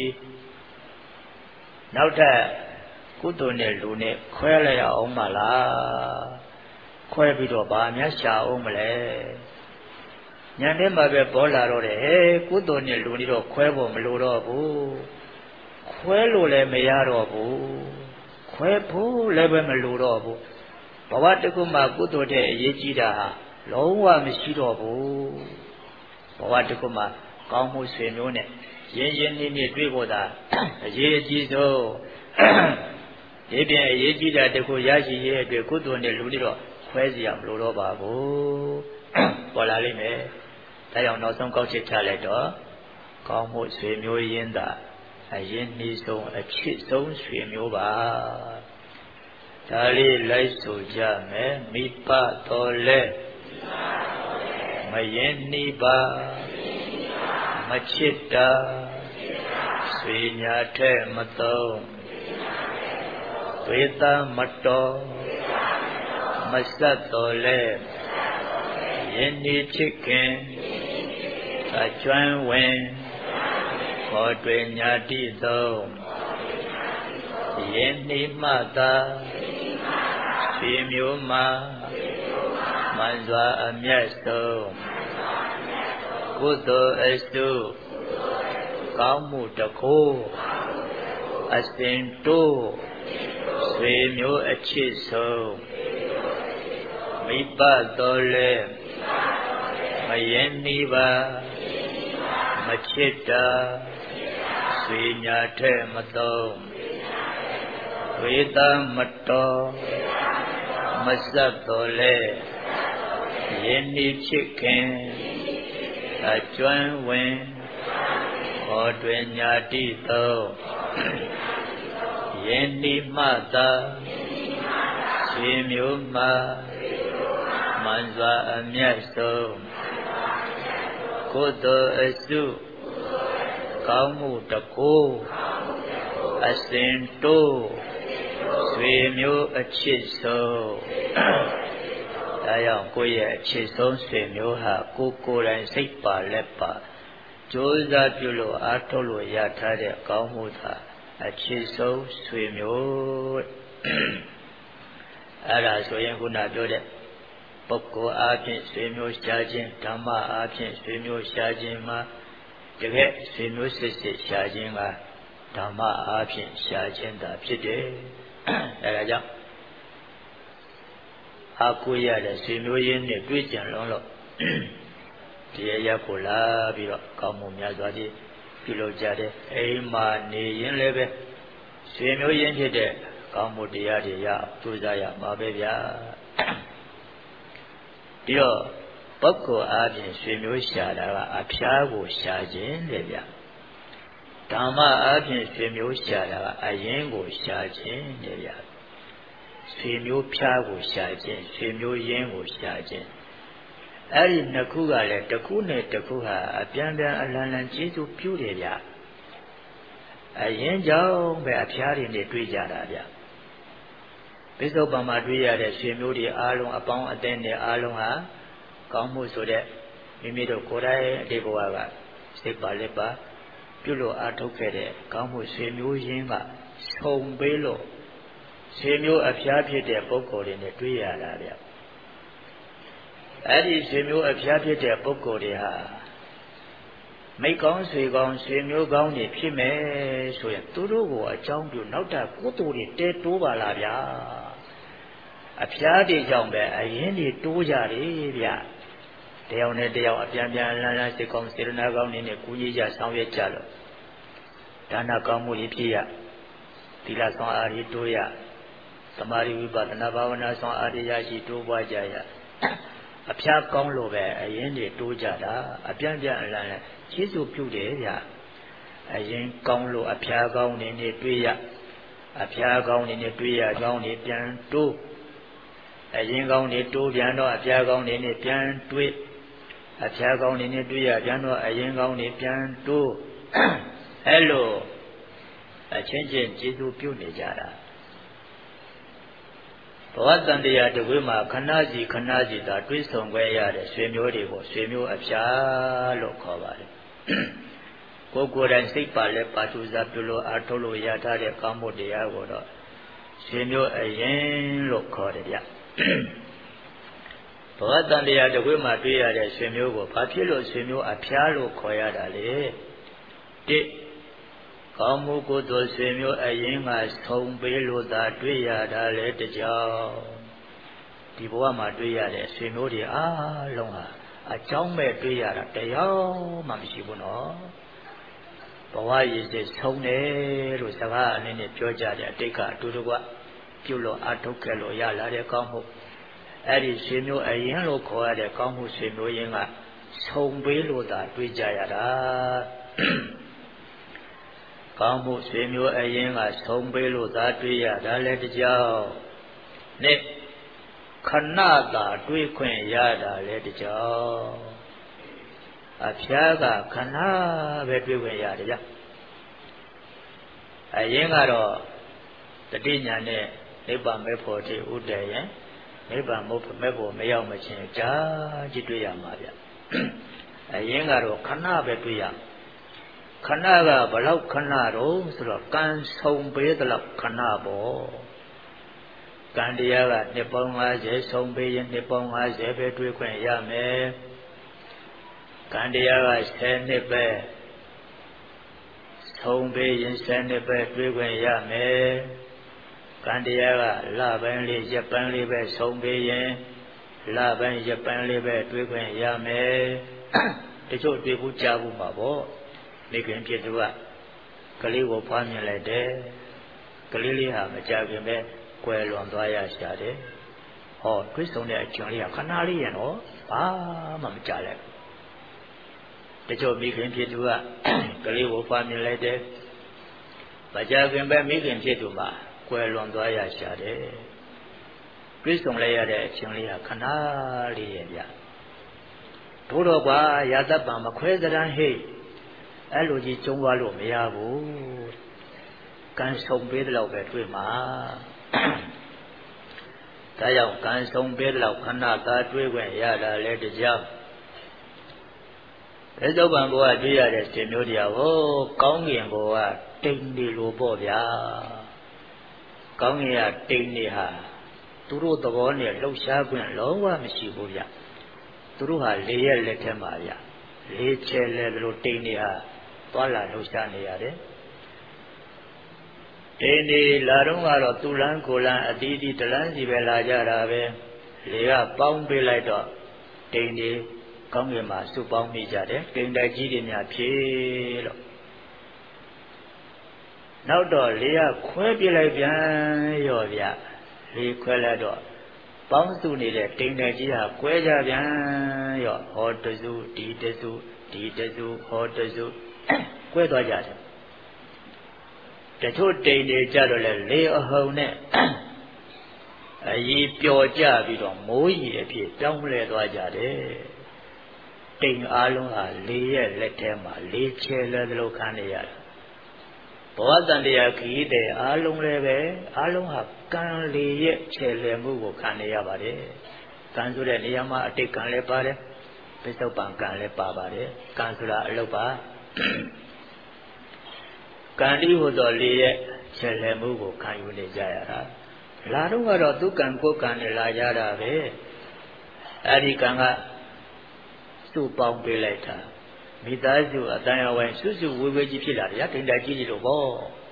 နောက်ထပ်ကုသိုလ်နဲ့လူနဲ့ခွဲလိုက်ရအောင်မလားခွဲပြီးတော့ဗာများရှာအောင်မလဲညာထဲမှာပဲပေါ်လာတော့တယ်ဟဲ့ကုသိုလ်နဲ့လူတွေတော့ခွဲဖို့မလိုတော့ဘူးခွဲလို့လည်းမရတော့ဘူးခွဲဖို့လည်းပဲမလိုတော့ဘူးဘဝတစ်ခုမှာကုသိုလ်တဲ့အရေးကြီးတာဟာလုံးဝမရှိတော့ဘူးဘဝတစ်ခုမှာကောင်းမှုဆွေမျိုးနဲ့ရင်းရင်းနှီးနှီးတွေ့ဖို့သာအရေးအကြီးဆုံးဒီပြင်အရေးကြီးတာတစ်ခုရရှိရဲ့အတွက်ကုသိုလ်နဲ့လူတွေတော့ခွဲစီရမလိုတော့ပါဘူးပေါ်လာလိမ့်မယ်ဒါကြောင့်နောက်ဆုံးကောက်ချက်ချလိုက်တော့ကောင်းမှုဆွေမျိုးရင်းသာအရင်နှီးဆုံးအချစ်ဆုံးဆွေမျိုးပါဒါလေးလိုက်ဆိုကြမယ်မိဘတော်လဲမရင်နှီးပါမချစ်တာဆွေညာထဲမသုံးဝေသမတော်မဆက်တော်လဲယင်းဒီချစ်ခင်အကျွမ်းဝင်ခေါ်တွင်ညာတိသုံးယင်းဒီမှသာဆွေမျိုးမှာမှန်စွာအမျက်ဆုံးကုသိုလ်အစုကောင်းမှုတခုအစဉ်တိုးဆွေမျိုးအချစ်ဆုံးမိဘတော်လဲမရင်နီးပါမချစ်တာဆွေညာထဲမသုံးဝေသမတော်မဆက်တော်လဲယင်းဒီချစ်ခင်အကျွမ်းဝင်ဟောတွင်ညာတိသုံးယင်းဒီမှသာဆွေမျိုးမှာမှန်စွာအမျက်ဆုံးကုသိုလ်အစုကောင်းမှုတကူအစဉ်တိုးဆွေမျိုးအချစ်ဆုံးဒါကြောင့်ကိုယ့်ရဲ့အချစ်ဆုံးဆွေမျိုးဟာကိုယ်ကိုယ်တိုင်စိတ်ပါလက်ပါကြိုးစားပြုလို့အားထုတ်လို့ရထားတဲ့ကောင်းမှုသာအချစ်ဆုံးဆွေမျိုးအဲ့ဒါဆိုရင်ခုနပြောတဲ့ပုဂ္ဂိုလ်အားဖြင့်ဆွေမျိုးရှားခြင်းဓမ္မအားဖြင့်ဆွေမျိုးရှားခြင်းမှာတကယ်ဆွေမျိုးစစ်စစ်ရှားခြင်းကဓမ္မအားဖြင့်ရှားခြင်းသာဖြစ်တယ်အဲဒါကြောင့်အာကိုရတဲ့ဆွေမျိုးရင်းနဲ့တွေ့ကြံလုံးလို့ဒီရက်ကိုလာပြီးတော့ကောင်းမှုများစွာဖြင့်ပြုလုပ်ကြတယ်အိမ်မှာနေရင်လည်းပဲဆွေမျိုးရင်းဖြစ်တဲ့ကောင်းမှုတရားတွေရကြိုးစားရမှာပဲဗျာပြီးတော့ပုဂ္ဂိုလ်အားဖြင့်ဆွေမျိုးရှာတာကအဖျားကိုရှာခြင်းလေဗျဓမ္မအားဖြင့်ဆွေမျိုးရှာတာကအရင်ကိုရှာခြင်းလေဗျဆွေမျိုးဖျားကိုရှာခြင်းဆွေမျိုးရင်းကိုရှာခြင်းအဲ့ဒီနှစ်ခုကလည်းတစ်ခုနဲ့တစ်ခုဟာအပြန်ပြန်အလံလံကျေးဇူးပြုတယ်ဗျအရင်ကြောင့်ပဲအဖျားတွေနဲ့တွေ့ကြတာဗျပိဿုပံမှာတွေ့ရတဲ့ဆွေမျိုးတွေအားလုံးအပေါင်းအသင်းတွေအားလုံးဟာကောင်းမှုဆိုတဲ့မိမိတို့ကိုယ်တိုင်အတိတ်ဘဝကစိတ်ပါလက်ပါပြုလို့အားထုတ်ခဲ့တဲ့ကောင်းမှုဆွေမျိုးရင်းကခြုံပေးလို့ဆွေမျိုးအဖျားဖြစ်တဲ့ပုဂ္ဂိုလ်တွေနဲ့တွေ့ရတာဗျအဲ့ဒီဆွေမျိုးအဖျားဖြစ်တဲ့ပုဂ္ဂိုလ်တွေဟာမိကောင်းဆွေကောင်းဆွေမျိုးကောင်းတွေဖြစ်မယ်ဆိုရင်သူတို့ကိုအကြောင်းပြုနောက်တာကုသိုလ်တွေတဲတိုးပါလားဗျာအဖျားတွေကြောင့်ပဲအရင်တွေတိုးကြတယ်ဗျတယောက်နဲ့တယောက်အပြန်ပြန်လန်းလန်းစိတ်ကောင်းစေတနာကောင်းတွေနဲ့ကူညီကြဆောင်ရွက်ကြလို့ဒါနကောင်းမှုတွေဖြစ်ရသီလဆောင်အားတွေတိုးရသမာဓိဝိပဿနာဘာဝနာဆောင်အားတွေရရှိတိုးပွားကြရအဖျားကောင်းလို့ပဲအရင်တွေတိုးကြတာအပြန်ပြန်အလန်းလန်းကျေးဇူးပြုတယ်ဗျအရင်ကောင်းလို့အဖျားကောင်းနေနေတွေ့ရအဖျားကောင်းနေနေတွေ့ရကောင်းနေပြန်တိုးအရင်ကောင်းနေတိုးပြန်တော့အဖျားကောင်းနေနေပြန်တွေ့အဖျားကောင်းနေနေတွေ့ရပြန်တော့အရင်ကောင်းနေပြန်တိုးအဲ့လိုအချင်းချင်းကျေးဇူးပြုနေကြတာဘဝတန်တရားတကွေးမှာခဏစီသာတွေးဆုံခွင့်ရတဲ့ဆွေမျိုးတွေကိုဆွေမျိုးအဖျားလို့ခေါ်ပါတယ်ကိုယ်တိုင်စိတ်ပါလဲပါထူစားပြုလို့အားထုတ်လို့ရထားတဲ့ကောင်းမှုတရားကိုတော့ဆွေမျိုးအရင်လို့ခေါ်တယ်ဗျဘဝတန်တရားတကွေးမှာတွေ့ရတဲ့ဆွေမျိုးကိုဘာဖြစ်လို့ဆွေမျိုးအဖျားလို့ခေါ်ရတာလဲတိကောင်းမှုကုသိုလ်ဆွေမျိုးအရင်ကဆုံပေးလို့သာတွေ့ရတာလေတကြောင်ဒီဘဝမှာတွေ့ရတဲ့ဆွေမျိုးတွေအားလုံးဟာအကြောင်းမဲ့တွေ့ရတာတရားမှမရှိဘူးနော်ဘဝရည်စစ်ဆုံးတယ်လို့စကားအနေနဲ့ပြောကြတဲ့အတိတ်ကအတူတကွပြုလို့အထုတ်ခဲ့လို့ရလာတဲ့ကောင်းမှုအဲ့ဒီဆွေမျိုးအရင်လို့ခေါ်ရတဲ့ကောင်းမှုဆွေမျိုးရင်းကဆုံပေးလို့သာတွေ့ကြရတာကောင်းမှုဆွေမျိုးအရင်ကဆုံးပေးလို့သာတွေ့ရတာလည်းတကြောင်နဲ့ခဏသာတွေ့ခွင့်ရတာလည်းတကြောင်အဖျားကခဏပဲတွေ့ခွင့်ရတယ်ဗျအရင်ကတော့တတိညာနဲ့နိဗ္ဗာန်မဲ့ဖို့တိဥတည်ရင်နိဗ္ဗာန်မဲ့ဖို့မရောက်မချင်းကြာကြည့်တွေ့ရမှာဗျအရင်ကတော့ခဏပဲတွေ့ရခဏကဘလောက်ခဏတော့ဆိုတော့ကံဆုံးပေးတဲ့လောက်ခဏပေါ့ကံတရားကနှစ်ပေါင်း50ဆုံးပေးရင်နှစ်ပေါင်း50ပဲတွေ့ခွင့်ရမယ်ကံတရားက10နှစ်ပဲဆုံးပေးရင်10နှစ်ပဲတွေ့ခွင့်ရမယ်ကံတရားကလပိုင်းလေးရက်ပိုင်းလေးပဲဆုံးပေးရင်လပိုင်းရက်ပိုင်းလေးပဲတွေ့ခွင့်ရမယ်တချို့တွေ့ဘူးကြားဘူးမှာပေါ့မိခင်ဖြစ်သူကကလေးကိုဖွားမြင်လိုက်တယ်ကလေးလေးဟာမကြခင်ပဲကွယ်လွန်သွားရရှာတယ်ဟောတွေးဆုံတဲ့အချိန်လေးကခဏလေးရနော်ဘာမှမကြလိုက်တချို့မိခင်ဖြစ်သူကကလေးကိုဖွားမြင်လိုက်တယ်မကြခင်ပဲမိခင်ဖြစ်သူမှာကွယ်လွန်သွားရရှာတယ်တွေးဆုံလိုက်ရတဲ့အချိန်လေးကခဏလေးရဗျတို့တော့ကွာရာတပံမခွဲသဏ္ဍာန်ဟိအဲ့လိုကြီးကျုံသွားလို့မရဘူးကံဆုံးပေးတဲ့လောက်ပဲတွေ့မှာဒါကြောင့်ကံဆုံးပေးတဲ့လောက်ခဏသာတွေ့ခွင့်ရတာလေတကြောင်ဘယ်သောဘံဘဝတွေ့ရတဲ့ရှင်မျိုးတရားဟောကောင်းကင်ဘဝတိမ်နေလို့ပေါ့ဗျာကောင်းကင်ကတိမ်နေဟာသူတို့သဘောနဲ့လှုပ်ရှားခွင့်လုံးဝမရှိဘူးဗျသူတို့ဟာလေရဲ့လက်ထဲမှာဗျလေချဲလဲလို့တိမ်နေဟာသွားလာလှုပ်ရှားနေရတယ်တိမ်နေလာတော့ကတော့သူလန်းကိုလန်းအတီးတီးတလန်းစီပဲလာကြတာပဲလေကပေါင်းပေးလိုက်တော့တိမ်နေကောင်းကင်မှာစုပေါင်းမိကြတယ်တိမ်တိုက်ကြီးတွေများဖြေလို့နောက်တော့လေကခွဲပြလိုက်ပြန်ရောဗျလေခွဲလိုက်တော့ပေါင်းစုနေတဲ့တိမ်တိုက်ကြီးဟာကွဲကြပြန်ရောဟောတစုဒီတစုဒီတစုဟောတစုကွဲသွားကြတယ်တချို့တိမ်တွေကြတော့လေလေအဟုန်နဲ့အကြီးပျော်ကြပြီးတော့မိုးကြီးအဖြစ်ပြောင်းလဲသွားကြတယ်တိမ်အားလုံးဟာလေရဲ့လက်ထဲမှာလေချဲလဲသလိုခံနေရတာဘဝတန်တရားခရီးတဲ့အားလုံးလည်းပဲအားလုံးဟာကံလေရဲ့ချဲလဲမှုကိုခံနေရပါတယ်ကံဆိုတဲ့နေရာမှာအတိတ်ကံလည်းပါတယ်ပိဿုပံကံလည်းပါပါတယ်ကံဆိုတာအလုပ်ပါကံဒီဟိုတော့လေရဲ့ချဲလဲမှုကိုခံယူနေကြရတာလာတော့ကတော့သူကံကိုကံနဲ့လာကြတာပဲအဲ့ဒီကံကစုပေါင်းပေးလိုက်တာမိသားစုအတန်အဝိုင်းစုစုဝေဝေကြီးဖြစ်လာတယ်တိမ်တိုက်ကြီးလို့ပေါ့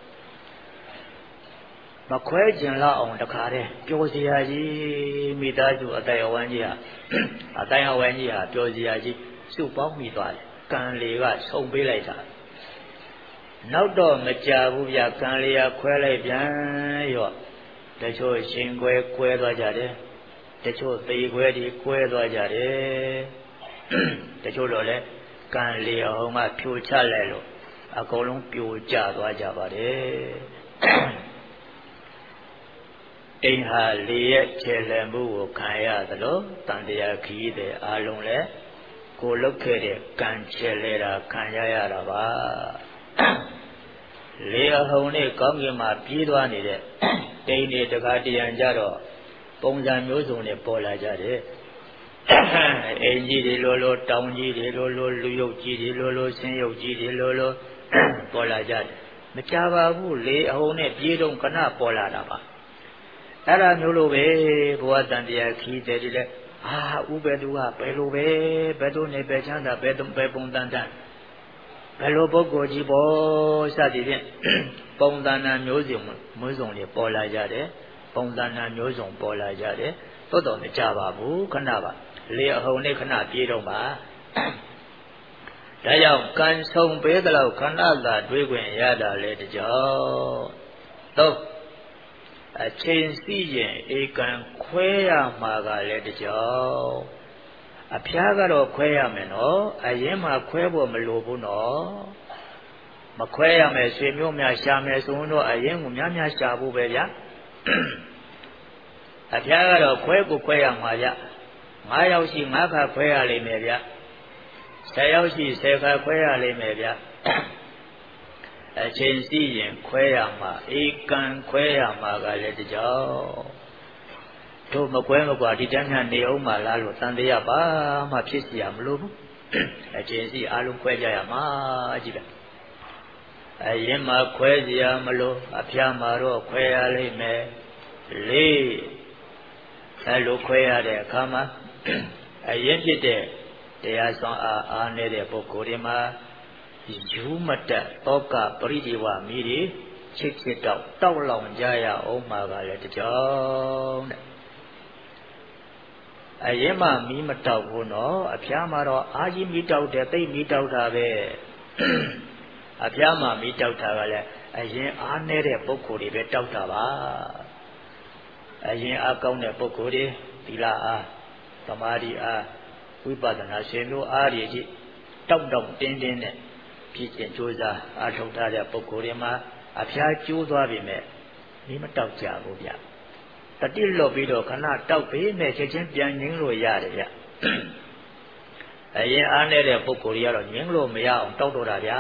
မခွဲကျင်လောက်အောင်တခါတည်းပျော်စရာကြီးမိသားစုအတန်အဝိုင်းကြီးဟာအတန်အဝိုင်းကြီးဟာပျော်စရာကြီးစုပေါင်းမိသွားတယ်ကံလေကဆုံပေးလိုက်တာနောက်တော့မကြဘူးဗျကံလေကခွဲလိုက်ပြန်ရော့တချို့ရှင်ကွဲသွားကြတယ်တချို့သေခွဲဒီကွဲသွားကြတယ်တချို့တော့လည်းကံလေအောင်ကဖြိုချလိုက်လို့အကုန်လုံးပြိုကျသွားကြပါတယ်အိမ်ဟာလေရဲ့ခြေလည်မှုကိုခံရသလိုတန်တရားခီးတဲ့အားလုံးလည်းကိုလုတ်ခဲ့တဲ့ကံခြေလဲတာခံရတာပါလေအဟုန်နဲ့ကောင်းကင်မှာပြေးသွားနေတဲ့တိမ်တွေတကားတရံကြတော့ပုံစံမျိုးစုံနဲ့ပေါ်လာကြတယ်အင်းကြီးတွေလိုတောင်ကြီးတွေလိုလူရုပ်ကြီးတွေလိုဆင်းရုပ်ကြီးတွေလိုပေါ်လာကြတယ်မကြပါဘူးလေအဟုန်နဲ့ပြေးတော့ခဏပေါ်လာတာပါအဲ့ဒါမျိုးလိုပဲဘဝတန်တရားခီးတဲ့ဒီလေဥပ္ပေသူကဘယ်လိုပဲဘယ်သူနေပဲချမ်းသာဘယ်ပုံတန်တန်ဘယ်လိုပုဂ္ဂိုလ်ကြီးပေါ်စသည်ဖြင့်ပုံတန်တန်မျိုးစုံတွေပေါ်လာကြတယ်ပုံတန်တန်မျိုးစုံပေါ်လာကြတယ်သို့တော်မကြပါဘူးခဏပါလေအဟုန်နဲ့ခဏပြေးတော့ပါဒါကြောင့်ကံဆုံးပေးသလောက်ခဏသာတွေးခွင့်ရတာလေတကြောင်တော့အချိန်စီရင်ဧကံခွဲရမှာကလည်းတကြောင်အဖျားကတော့ခွဲရမယ်နော်အရင်မှခွဲဖို့မလိုဘူးနော်မခွဲရမယ်ဆွေမျိုးများရှာမယ်ဆိုတော့အရင်ကများရှာဖို့ပဲဗျာအဖျားကတော့ခွဲရမှာဗျ9ယောက်ရှိ9ခါခွဲရလိမ့်မယ်ဗျ10ယောက်ရှိ10ခါခွဲရလိမ့်မယ်ဗျအချိန်စီရင်ခွဲရမှာဧကံခွဲရမှာကလည်းတကြောင်တို့မကွဲမကွာဒီတန်းများနေအောင်မှလားလို့တန်တရားပါမှဖြစ်စီရမလို့ဘူးအချိန်စီအလုံးခွဲကြရမှာကြည့်တယ်အရင်မှခွဲစီရမလို့အဖျားမှာတော့ခွဲရလိမ့်မယ်လေးအဲလိုခွဲရတဲ့အခါမှာအရင်ဖြစ်တဲ့တရားဆောင်အားနေတဲ့ပုဂ္ဂိုလ်တွေမှာယူမတတ်တောကပရိဒီဝမိတွေချစ်တောက်လောင်ကြရအောင်မှာကလည်းတကြောင်တဲ့အရင်မှမီးမတောက်ဘူးနော်အဖျားမှာတော့အာကြီးမီးတောက်တယ်သိမီးတောက်တာပဲအဖျားမှာမီးတောက်တာကလည်းအရင်အားနေတဲ့ပုဂ္ဂိုလ်တွေပဲတောက်တာပါအရင်အားကောင်းတဲ့ပုဂ္ဂိုလ်တွေသီလအားသမာဓိအားဝိပဿနာရှင်တို့အားတွေကြီးတောက်တင်းနဲ့ဖြစ်ခြင်းကြိုးစားအားထုတ်ထားတဲ့ပုဂ္ဂိုလ်တွေမှာအဖျားကျိုးသွားပြီမဲ့ဒီမတောက်ကြဘူးဗျတတိလွတ်ပြီးတော့ခဏတောက်ပြီးနဲ့ချက်ချင်းပြန်ငင်းလို့ရတယ်ဗျအရင်အားနေတဲ့ပုဂ္ဂိုလ်တွေကတော့ငင်းလို့မရအောင်တောက်တော့တာဗျ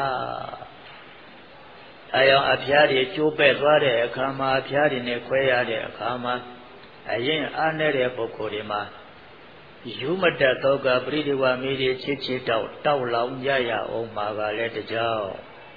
အဲအောင်အဖျားတွေကျိုးပဲ့သွားတဲ့အခါမှာအဖျားတွေနဲ့ခွဲရတဲ့အခါမှာအရင်အားနေတဲ့ပုဂ္ဂိုလ်တွေမှာယူမတတ်သောကပရိဒီဝမိတွေချစ်တောက်လောင်ကြရအောင်မှာကလည်းတကြောင်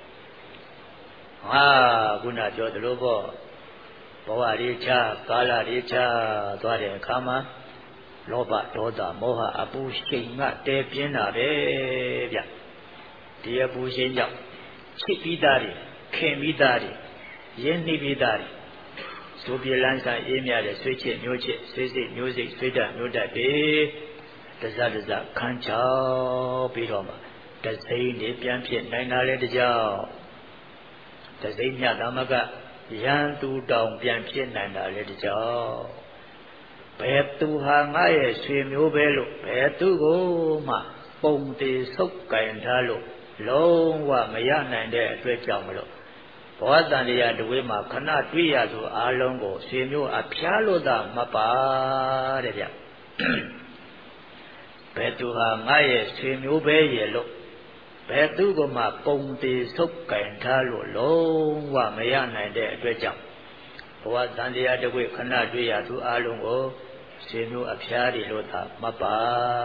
ခုနပြောသလိုပေါ့ဘဝတွေချကာလတွေချသွားတဲ့အခါမှာလောဘဒေါသမောဟအပူရှိန်ကတဲပြင်းတာပဲဗျဒီအပူရှိန်ကြောင့်ချစ်ပြီးသားတွေခင်ပြီးသားတွေရင်းနှီးပြီးသားတွေဆိုပြလန်းစာအေးမြတဲ့ဆွေးချစ်မျိုးချစ်ဆွေးစိတ်မျိုးစိတ်ဆွေးတတ်မျိုးတတ်တွေတစခန်းချောက်ပြီးတော့မှတစိမ့်တွေပြန်ဖြစ်နိုင်တာလေတကြောင်တစိမ့်မြတ်သမကရန်သူတောင်ပြန်ဖြစ်နိုင်တာလေတကြောင်ဘယ်သူဟာငါရဲ့ဆွေမျိုးပဲလို့ဘယ်သူကိုမှပုံသေးဆုပ်ကင်ထားလို့လုံးဝမရနိုင်တဲ့အတွက်ကြောင့်မလို့ဘောတန်တရားတဝေးမှာခဏတွေ့ရသူအလုံးကိုဆွေမျိုးအဖျားလို့သာမပါတဲ့ဗျဘယ်သူဟာငါရဲ့ဆွေမျိုးပဲရဲ့လို့ဘယ်သူကမှပုံသေးဆုပ်ကင်ထားလို့လုံးဝမရနိုင်တဲ့အတွက်ကြောင့်ဘောတန်တရားတဝေးခဏတွေ့ရသူအလုံးကိုဆွေမျိုးအဖျားတွေလို့သာမပါ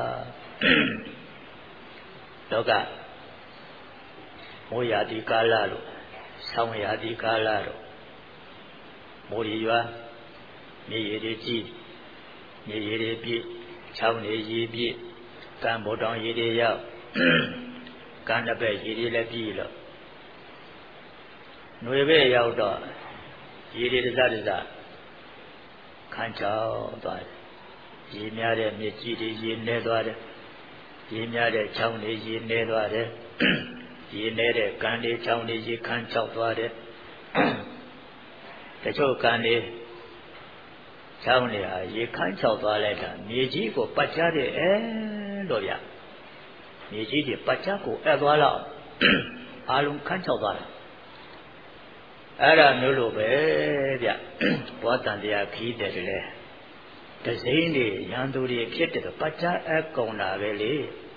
တော့ကမိုးရာသီကာလလို့ဆောင်းရာသီကာလတော့မိုးရီရွာမြေရည်တွေကြီးမြေရည်တွေပြည့်ချောင်းတွေရည်ပြည့်ကံဘောတောင်ရည်တွေရောက်ကံတစ်ပက်ရည်တွေလည်းပြည့်လို့ຫນွေဘက်ရောက်တော့ရည်တွေတစခန်းချောက်သွားတယ်ရည်များတဲ့မြစ်ကြီးတွေရည်နေသွားတယ်ရည်များတဲ့ချောင်းတွေရည်နေသွားတယ်ရည်နေတဲ့ကံတွေချောင်းတွေရည်ခန်းချောက်သွားတယ်တချို့ကံတွေချောင်းတွေဟာရေခန်းချောက်သွားလိုက်တာမြေကြီးကိုပတ်ချတဲ့လို့ဗျမြေကြီးတွေပတ်ချကိုအဲ့သွားလောက်အာလုံးခန်းချောက်သွားတယ်အဲ့ဒါမျိုးလိုပဲဗျဘောတန်တရားခီးတယ်လေတစိမ့်တွေရန်သူတွေဖြစ်တယ်ပတ်ချအကုန်တာပဲလေ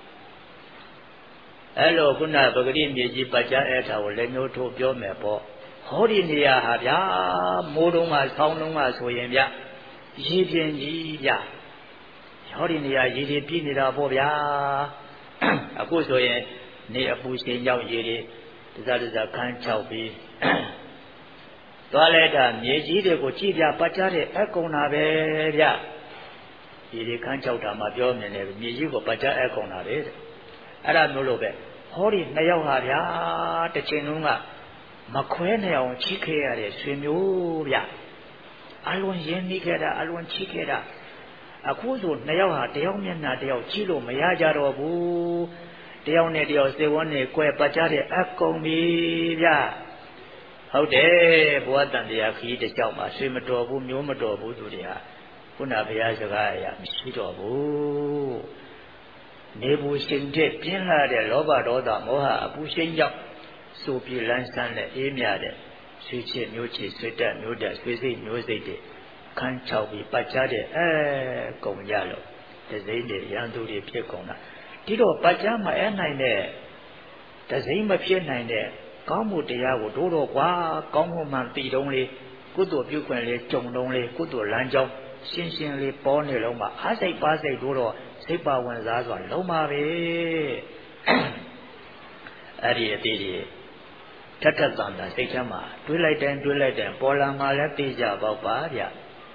အဲ့လိုခုနပဂတိမြေကြီးပတ်ချအဲ့ထာကိုလည်းမျိုးထိုးပြောမယ်ပေါ့ဟောဒီနေရာဟာဗျာမိုးတုံးကဆောင်းတုံးကဆိုရင်ဗျရေပြင်းကြီးဗျဟောဒီနေရာရေတွေပြည့်နေတာပေါ့ဗျာအခုဆိုရင်နေအပူရှင်ရောက်ရေတွေတစားခန်းချောက်ပြီးသွားလိုက်တာမြေကြီးတွေကိုကြည့်ပြပတ်ချတဲ့အကုန်တာပဲဗျရေတွေခန်းချောက်တာမှပြောမြင်တယ်မြေကြီးကိုပတ်ချအကုန်တာပဲအဲ့ဒါမျိုးလို့ပဲဟောဒီနှစ်ယောက်ဟာဗျာတစ်ချိန်လုံးကမခွဲနိုင်အောင်ချိခဲ့ရတဲ့ဆွေမျိုးဗျအလွန်ရင်းနှီးခဲ့တာအလွန်ချိခဲ့တာအခုဆိုနှစ်ယောက်ဟာတယောက်မျက်နှာတယောက်ကြည့်လို့မရကြတော့ဘူးတယောက်နဲ့တယောက်စေဝန်းနဲ့ကွဲပတ်ကြတဲ့အကုန်ပြီဗျဟုတ်တယ်ဘဝတန်တရားခီးတစ်ကြောက်မှာဆွေမတော်ဘူးမျိုးမတော်ဘူးသူတွေဟာခုနဘုရားစကားအရာမရှိတော့ဘူးနေဘူးရှင်တဲ့ပြင်းလာတဲ့လောဘဒေါသမောဟအပူရှိန်ကြောင့်ဆိုပြေလန်းဆန်းတဲ့အေးမြတဲ့ဆွေချစ်မျိုးချစ်ဆွေတက်မျိုးတက်ဆွေစိတ်မျိုးစိတ်တွေခန်းချောက်ပြီးပတ်ကြတဲ့ကုန်ကြလို့တစိမ့်တွေရန်သူတွေဖြစ်ကုန်တာဒီတော့ပတ်ကြမအဲနိုင်တဲ့တစိမ့်မဖြစ်နိုင်တဲ့ကောင်းမှုတရားကိုတို့တော့ကွာကောင်းမှုမှန်တည်တုံးလေးကုသိုလ်ပြုခွင့်လေးကြုံတုံးလေးကုသိုလ်လမ်းကြောင်းရှင်းရှင်းလေးပေါ်နေလုံးမှာအားစိတ်ပါစိတ်တို့တော့စိတ်ပါဝင်စားစွာလုံးပါပဲအဲ့ဒီအသေးတွေထက်ထက်တန်တာစိတ်ထဲမှာတွေးလိုက်တိုင်းပေါ်လာမှလည်းသိကြပေါ့ပါဗျ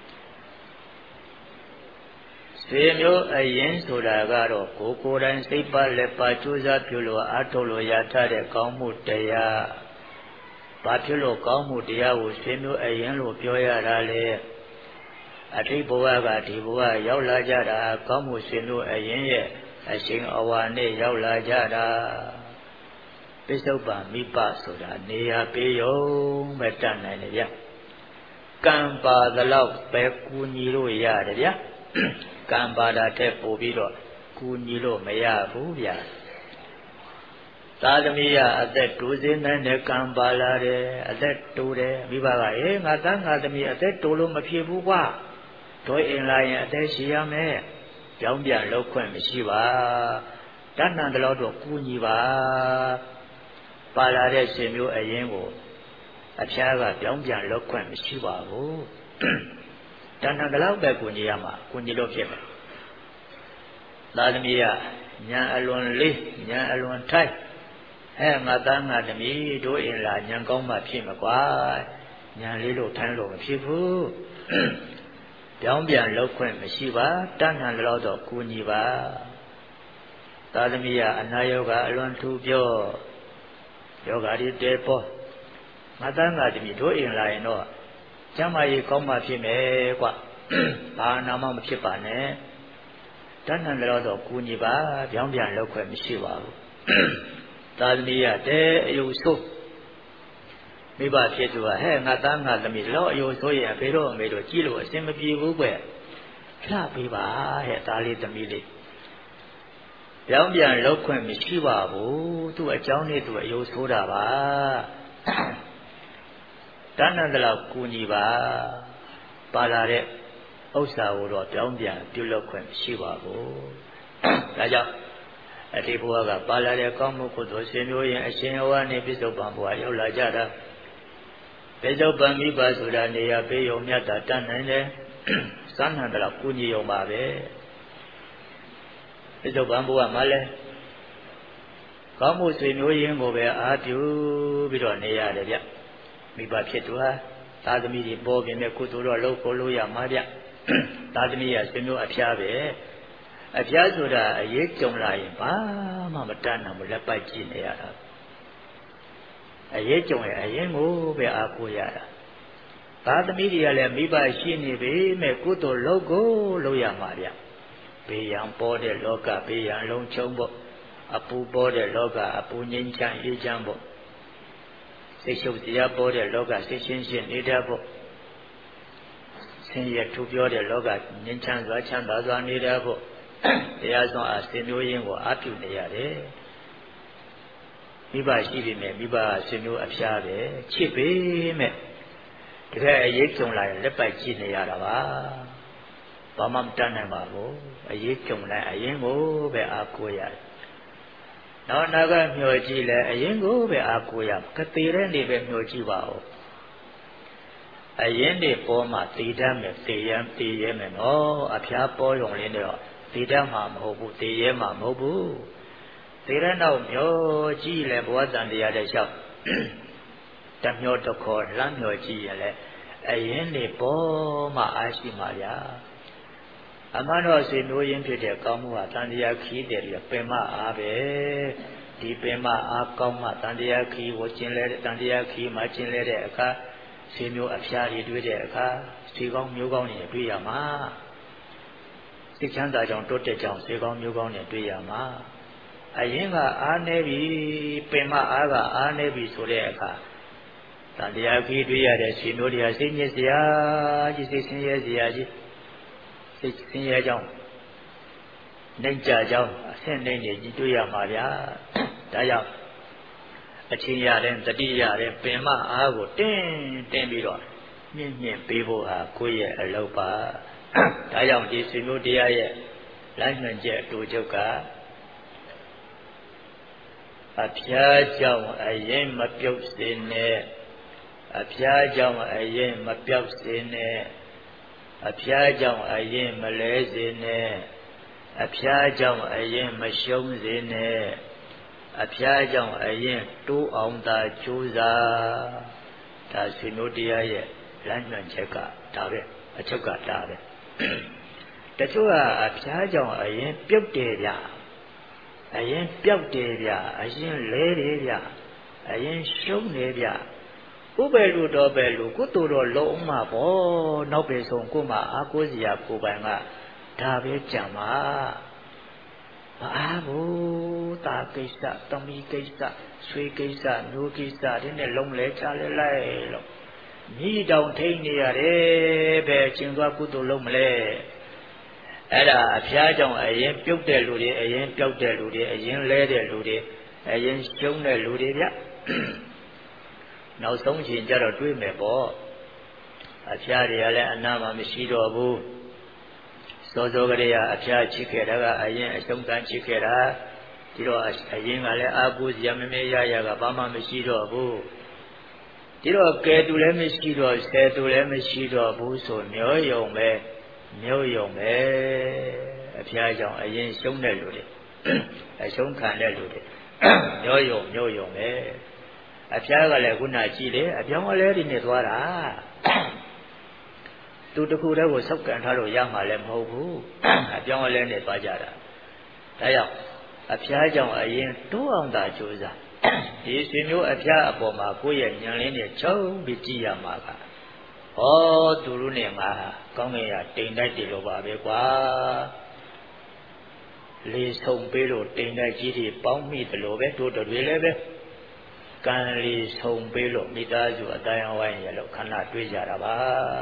ဆွေမျိုးအရင်ဆိုတာကတော့ကိုယ်တိုင်စိတ်ပါလက်ပါကြိုးစားပြုလို့အားထုတ်လို့ရထားတဲ့ကောင်းမှုတရားဘာဖြစ်လို့ကောင်းမှုတရားကိုဆွေမျိုးအရင်လို့ပြောရတာလဲအတိတ်ဘဝကဒီဘဝရောက်လာကြတာကောင်းမှုဆွေမျိုးအရင်ရဲ့အရှင်အဝါနဲ့ရောက်လာကြတာပိဿုပန်မိပဆိုတာနေရာပေးရုံပဲတတ်နိုင်တယ်ဗျကံပါသလောက်ပဲကူညီလို့ရတယ်ဗျကံပါတာတဲ့ပို့ပြီးတော့ကူညီလို့မရဘူးဗျသာသမီးကအသက်တိုးစင်းတဲ့ကံပါလာတယ်အသက်တိုးတယ်မိဘကငါသားငါသမီးအသက်တိုးလို့မဖြစ်ဘူးကွာတို့အိမ်လာရင်အသက်ရှိရမယ်ကြောင်းပြန်လောက်ခွင့်မရှိပါတဏ္ဍန်တလို့တော့ကူညီပါပါလာတဲ့ရှင်မျိုးအရင်ကိုအဖျားကကြောင်းပြန်လောက်ခွင့်မရှိပါဘူးတဏ္ဍန်တလို့ပဲကူညီရမှာကူညီလို့ဖြစ်မယ်သာသမီးကညာအလွန်လေးညာအလွန်ထိုက်ငါသားငါသမီးတို့အိမ်လာညာကောင်းမှဖြစ်မှာကွာညာလေးလို့ထိုင်းလို့မဖြစ်ဘူးပြောင်းပြန်လောက်ခွင့်မရှိပါတဏ္ဍာလောက်တော့ကူညီပါသာသမီကအနာယောဂအလွန်ထူပြောယောဂတွေတဲပေါ်ငါသားငါသမီးတို့အိမ်လာရင်တော့ကျမ်းမာရေးကောင်းမှဖြစ်မယ်ကွဘာနာမှမဖြစ်ပါနဲ့တဏ္ဍာလောက်တော့ကူညီပါပြောင်းပြန်လောက်ခွင့်မရှိပါဘူးသာသမီးရတဲ့အယုဆိုးမိဘဖြစ်သူကငါသားငါသမီးလောက်အယုဆိုးရင်ဖေတော့အမေတို့ကြည့်လို့အစင်မပြေဘူးကွလှပေးပါသားလေးသမီးလေးပြောင်းပြန်လောက်ခွင့်မရှိပါဘူးသူ့အကြောင်းနဲ့သူအယုဆိုးတာပါတဏ္ဍန်တလောက်ကူညီပါပါလာတဲ့ဥစ္စာကိုတော့ပြောင်းပြန်ပြုလုပ်ခွင့်မရှိပါဘူးဒါကြောင့်အတိဘုရားကပါလာတဲ့ကောင်းမှုကုသိုလ်ရှင်မျိုးရင်အရှင်ဟောနဲ့ပြစ္ဆုတ်ပံဘုရားရောက်လာကြတာပြစ္ဆုတ်ပံမိဘဆိုတာနေရာပေးယုံမြတ်တာတတ်နိုင်တယ်စမ်းဟန်တော့ကုညီယုံပါပဲပြစ္ဆုတ်ပံဘုရားမှလည်းကောင်းမှုဆွေမျိုးရင်းကိုပဲအားပြုပြီးတော့နေရတယ်ဗျမိဘဖြစ်သူဟာသာသမီတွေပေါ်ပြင်မဲ့ကုသိုလ်တော့လုပ်ကိုလုပ်ရမှာဗျသာသမီးရဆွေမျိုးအဖျားပဲအဖျားဆိုတာအရေးကြုံလာရင်ဘာမှမတတ်နိုင်ဘူးလက်ပိုက်ကြည့်နေရတာအရေးကြုံရင်အရင်ကိုပဲအားကိုးရတာသာသမီတွေကလည်းမိဘရှိနေပြီမဲ့ကုသိုလ်လုပ်ကိုလုပ်ရမှာဗျဘေးရန်ပေါ်တဲ့လောကဘေးရန်လုံးချုံဖို့အပူပေါ်တဲ့လောကအပူငြိမ်းချမ်းအေးချမ်းဖို့စိတ်ရှုပ်တရားပေါ်တဲ့လောကစိတ်ရှင်းရှင်းနေတတ်ဖို့ဆင်းရဲထူပြောတဲ့လောကငြိမ်းချမ်းစွာချမ်းသာစွာနေတတ်ဖို့တရားစွမ်းအားစင်မျိုးရင်းကိုအားပြုနေရတယ်မိဘရှိပြီမဲ့မိဘဆွေမျိုးအဖျားပဲချစ်ပေမဲ့တကယ်အရေးကြုံလာရင်လက်ပိုက်ကြည့်နေရတာပါဘာမှမတတ်နိုင်ပါဘူးအရေးကြုံလိုက်အရင်ကိုပဲအားကိုးရတယ်နောက်နောက်ကမျှော်ကြည့်လဲအရင်ကိုပဲအားကိုးရကတိတဲ့နေပဲမျှော်ကြည့်ပါဦးအရင်နေပေါ်မှာတည်တတ်မယ်တည်ရဲမယ်နော်အဖျားပေါ်ရုံလေးတော့တည်တတ်မှာမဟုတ်ဘူးတည်ရဲမှာမဟုတ်ဘူးတည်တဲ့နောက်မျှော်ကြည့်လဲဘဝတန်တရားတဲ့လျှောက်တမျှော်တခေါ်လမ်းမျှော်ကြည့်ရလဲအရင်နေပေါ်မှာအားရှိမှာဗျာအမှန်တော့ဆွေမျိုးရင်းဖြစ်တဲ့ကောင်းမှုဟာတန်တရားခီးတယ်ပြီးပင်မအားပဲဒီပင်မအားကောင်းမှတန်တရားခီးကိုကျင်လဲတန်တရားခီးမှာကျင်လဲတဲ့အခါဆွေမျိုးအဖျားတွေတွေ့တဲ့အခါဆွေကောင်းမျိုးကောင်းတွေတွေ့ရမှာစိတ်ချမ်းသာကြောင့်တိုးတက်ကြောင့်ဆွေကောင်းမျိုးကောင်းတွေတွေ့ရမှာအရင်ကအားနေပြီပင်မအားကအားနေပြီဆိုတဲ့အခါတန်တရားခီးတွေ့ရတဲ့ဆွေမျိုးတွေကစိတ်ညစ်စရာကြီးစိတ်ဆင်းရဲစရာကြီးစိတ်ဆင်းရဲကြောင်းနှိမ့်ကြကြောင်းအဆင့်နှိမ့်နေကြီးတွေ့ရမှာဗျာဒါကြောင့်အချင်းရတဲ့တတိရတဲ့ပင်မအားကိုတင်းပြီးတော့မြင့်ပေးဖို့ဟာကိုယ့်ရဲ့အလုပ်ပါဒါကြောင့်ဒီဆွေမျိုးတရားရဲ့လမ်းညွှန်ချက်အတူချုပ်ကအဖျားကြောင့်အရင်မပြုတ်စေနဲ့အဖျားကြောင့်အရင်မပြောက်စေနဲ့အဖျားကြောင့်အရင်မလဲစေနဲ့အဖျားကြောင့်အရင်မရှုံးစေနဲ့အဖျားကြောင့်အရင်တိုးအောင်သာကြိုးစားဒါဆွေမျိုးတရားရဲ့လမ်းညွှန်ချက်ကဒါပဲအချက်ကဒါပဲတချို့ကအဖျားကြောင့်အရင်ပြုတ်တယ်ဗျအရင်ပြောက်တယ်ဗျအရင်လဲတယ်ဗျအရင်ရှုံးတယ်ဗျဥပ္ပေလူတော်ပဲလူကုသိုလ်တော်လုံးမှာပေါ့နောက်ပဲဆုံးကိုမှအာကိုးစရာကိုပိုင်ကဒါပဲကြံပါမအားဘူးတာကိစ္စသမီးကိစ္စဆွေကိစ္စမျိုးကိစ္စဒီနဲ့လုံးလဲချလဲလိုက်လို့မိတောင်ထိန်နေရတယ်ပဲအချင်းသွားကုသိုလ်လုံးမလဲအဲ့ဒါအဖျားကြောင့်အရင်ပြုတ်တဲ့လူတွေအရင်ပြောက်တဲ့လူတွေအရင်လဲတဲ့လူတွေအရင်ရှုံးတဲ့လူတွေဗျနောက်ဆုံးချိန်ကျတော့တွေးမယ်ပေါ့အဖျားတွေကလည်းအနာမှမရှိတော့ဘူးစောစောကလေးကအဖျားချစ်ခဲ့တာကအရင်အရှုံးကန်းချစ်ခဲ့တာဒီတော့အရင်ကလည်းအာကိုးစရာမမေးရကဘာမှမရှိတော့ဘူးဒီတော့ကဲတူလည်းမရှိတော့ဆယ်တူလည်းမရှိတော့ဘူးဆိုမျောယုံပဲအဖျားကြောင့်အရင်ရှုံးတဲ့လူတွေအရှုံးခံတဲ့လူတွေမျောယုံပဲအဖျားကလည်းခုနကြည့်လေအပြောင်းအလဲတွေနဲ့သွားတာသူတခုတည်းကိုစောက်ကန်ထားလို့ရမှာလည်းမဟုတ်ဘူးအပြောင်းအလဲနဲ့သွားကြတာဒါကြောင့်အဖျားကြောင့်အရင်တိုးအောင်သာကြိုးစားဒီဆွေမျိုးအဖျားအပေါ်မှာကိုယ့်ရဲ့ဉာဏ်လေးနဲ့ချုံပြီးကြည့်ရမှာကဟောသူတို့နဲ့ငါကောင်းငင်ရတိမ်တိုက်တယ်လို့ပါပဲကွာလေးဆုံပေးလို့တိမ်တိုက်ကြီးတွေပေါင်းမိတယ်လို့ပဲတို့တွေလည်းပဲကံလေးဆုံပေးလို့မိသားစုအတိုင်းအဝိုင်းရလို့ခဏတွေးကြတာပါ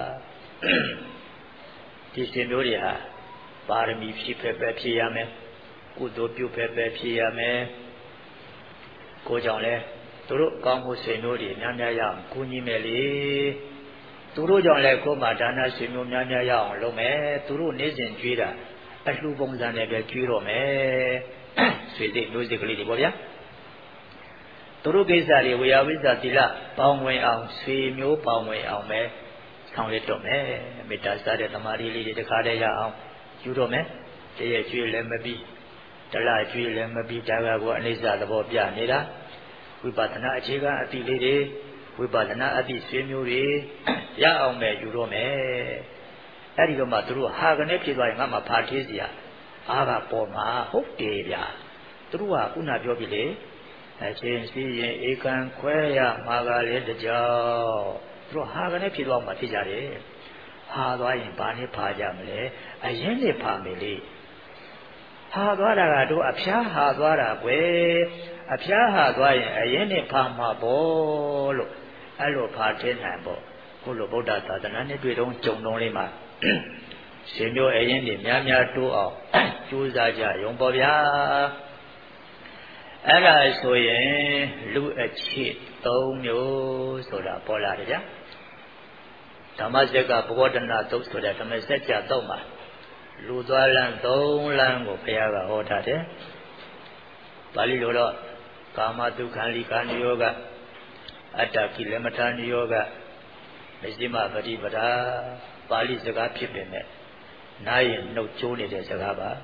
ဒီဆွေမျိုးတွေဟာပါရမီဖြည့်ဖက်ပဲဖြည့်ရမယ်ကုသိုလ်ပြုဖက်ပဲဖြည့်ရမယ်ကိုကြောင့်လဲသူတို့ကောင်းမှုဆွေမျိုးတွေများများရအောင်ကူညီမယ်လေသူတို့ကြောင့်လဲကိုယ်မှာဒါနဆွေမျိုးများများရအောင်လုပ်မယ်သူတို့နေ့စဉ်ကြွေးတာအလှပုံစံနဲ့ပဲကြွေးတော့မယ်ဆွေစိတ်မျိုးစိတ်ကလေးတွေပေါ့ဗျာသူတို့ကိစ္စတွေဝေယဝိဇ္ဇာသီလပေါင်းဝင်အောင်ဆွေမျိုးပေါင်းဝင်အောင်ပဲဆောင်ရွက်တော့မယ်မေတ္တာစတဲ့သမာဓိလေးတွေတခါတည်းရအောင်ယူတော့မယ်တရက်ကြွေးလည်းမပြီးတလကြွေးလည်းမပြီးဒါကကိုအနိစ္စသဘောပြနေတာဝိပဿနာအခြေခံအတိလေးတွေဝိပဿနာအတိဆွေမျိုးတွေရအောင်ပဲယူတော့မယ်အဲ့ဒီတော့မှသူတို့ဟာကနေဖြစ်သွားရင်ငါမှဖာထေးစရာအားကပေါ်မှာဟုတ်တယ်ဗျာသူတို့ကခုနပြောပြီလေအချင်းစီရင်ဧကံခွဲရမှာကလည်းတကြောင်သူတို့ဟာကနေဖြစ်သွားမှဖြစ်ကြတယ်ဟာသွားရင်ဘာနဲ့ဖာကြမလဲအရင်နဲ့ဖာမယ်လေဟာသွားတာကတို့အဖျားဟာသွားတာကွယ်အဖျားဟာသွားရင်အရင်နဲ့ဖာမှာပေါ့လို့အဲ့လိုဖာထင်းနိုင်ပေါ့ခုလိုဗုဒ္ဓသာသနာနဲ့တွေ့တော့ကြုံတော့လေးမှာရှင်မျိုးအရင်တွေများများတိုးအောင်ကြိုးစားကြရုံပေါ့ဗျာအဲ့ဒါဆိုရင်လူအချစ်3မျိုးဆိုတာပေါ်လာတယ်ဗျာဓမ္မစက်ကဘဝတနာသုတ်ဆိုတဲ့ဓမ္မစကြာသုတ်မှာလူသွားလမ်း3လမ်းကိုဘုရားကဟောထားတယ်ပါဠိလိုတော့ကာမတုခံလိကာနိယောကအတ္တကိလမထာနိယောကမရှိမပฏิပဒါပါဠိစကားဖြစ်ပေမဲ့နားရင်နှုတ်ကျိုးနေတဲ့စကားပါ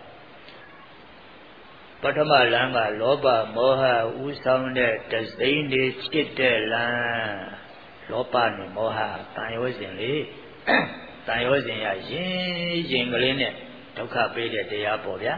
ပထမလမ်းကလောဘမောဟဥဆောင်တဲ့တစိမ့်တွေချစ်တဲ့လမ်းလောဘနဲ့မောဟတန်ရောစဉ်လေးတန်ရောစဉ်ရရင်ကလေးနဲ့ဒုက္ခပေးတဲ့တရားပေါ့ဗျာ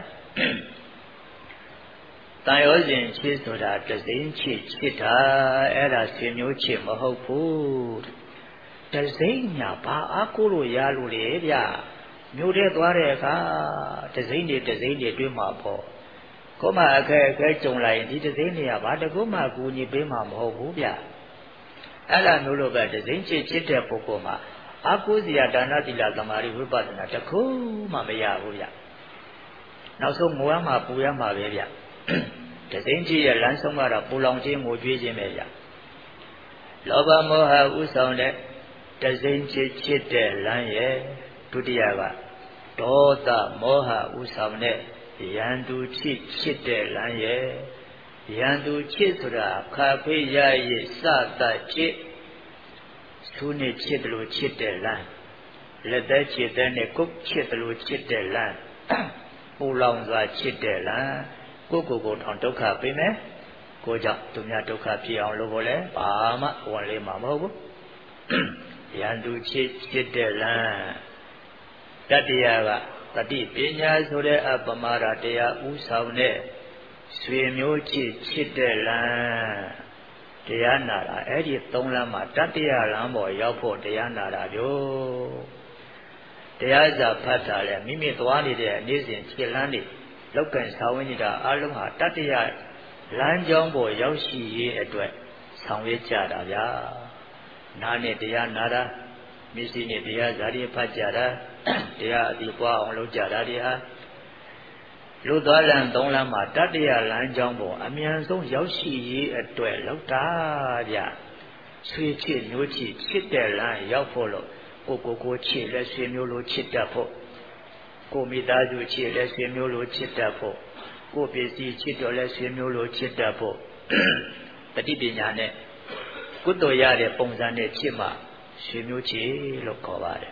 တန်ရောစဉ်ချစ်ဆိုတာတစိမ့်ချစ်တာအဲ့ဒါဆွေမျိုးချစ်မဟုတ်ဘူးတစိမ့်ညာဘာအကူလို့ရလို့လေဗျာမြို့ထဲသွားတဲ့အခါတစိမ့်တွေတွေ့မှာပေါ့ကိုမအခက်အခဲကြုံလာရင်ဒီတစိမ့်တွေကဘာတကူမှကူညီပေးမှာမဟုတ်ဘူးဗျအဲ့ဒါမျိုးလိုပဲတစိမ့်ချစ်တဲ့ပုဂ္ဂိုလ်မှာအကုသရာဒါနသီလသမာဓိဝိပဿနာတခုမှမရဘူးဗျနောက်ဆုံးငိုရမှာပူရမှာပဲဗျတစိမ့်ချရဲ့လမ်းဆုံးကတော့ပူလောင်ခြင်းငိုကြွေးခြင်းပဲဗျလောဘမောဟဥဆောင်တဲ့တစိမ့်ချစ်တဲ့လမ်းရဲ့ဒုတိယကဒေါသမောဟဥဆောင်တဲ့ရန်သူချစ်တဲ့လမ်းရဲ့ရန်သူချစ်ဆိုတာခါဖေးရရဲ့စသချစ်သူနဲ့ချစ်တယ်လို့ချစ်တဲ့လမ်းလက်သက်ချစ်တဲ့နဲ့ကိုယ်ချစ်တယ်လို့ချစ်တဲ့လမ်းပူလောင်စွာချစ်တဲ့လမ်းကိုထောင်ဒုက္ခပေးမယ်ကိုကြောင့်သူများဒုက္ခဖြစ်အောင်လုပ်ဖို့လဲဘာမှဝန်လေးမှာမဟုတ်ဘူးရန်သူချစ်တဲ့လမ်းတတိယကတတိပညာဆိုတဲ့အပမာဒတရားဥဆောင်တဲ့ဆွေမျိုးချစ်တဲ့လမ်းတရားနာတာအဲ့ဒီ3လမ်းမှာတတိယလမ်းပေါ်ရောက်ဖို့တရားနာတာပြောတရားစာဖတ်တာလဲမိမိသွားနေတဲ့နေ့စဉ်ခြေလမ်းတွေလောက်ကန်ဆောင်ဝင်နေတာအလုံးဟာတတိယလမ်းကြောင်းပေါ်ရောက်ရှိရေးအတွက်ဆောင်ရွက်ကြတာဗျာနာနဲ့တရားနာတာမျက်စိနဲ့တရားဇာတိဖတ်ကြတာတရားအတိပွားအောင်လုပ်ကြတာတွေဟာလူသွားလမ်း3လမ်းမှာတတိယလမ်းကြောင်းပေါ်အမြန်ဆုံးရောက်ရှိရေးအတွက်လုပ်တာဗျဆွေချစ်မျိုးချစ်တဲ့လမ်းရောက်ဖို့လို့ကိုချစ်လက်ဆွေမျိုးလိုချစ်တတ်ဖို့ကိုမိသားစုချစ်လက်ဆွေမျိုးလိုချစ်တတ်ဖို့ကိုပစ္စည်းချစ်တော်လက်ဆွေမျိုးလိုချစ်တတ်ဖို့တတိပညာနဲ့ကုသိုလ်ရတဲ့ပုံစံနဲ့ချစ်မှဆွေမျိုးချစ်လို့ခေါ်ပါတယ်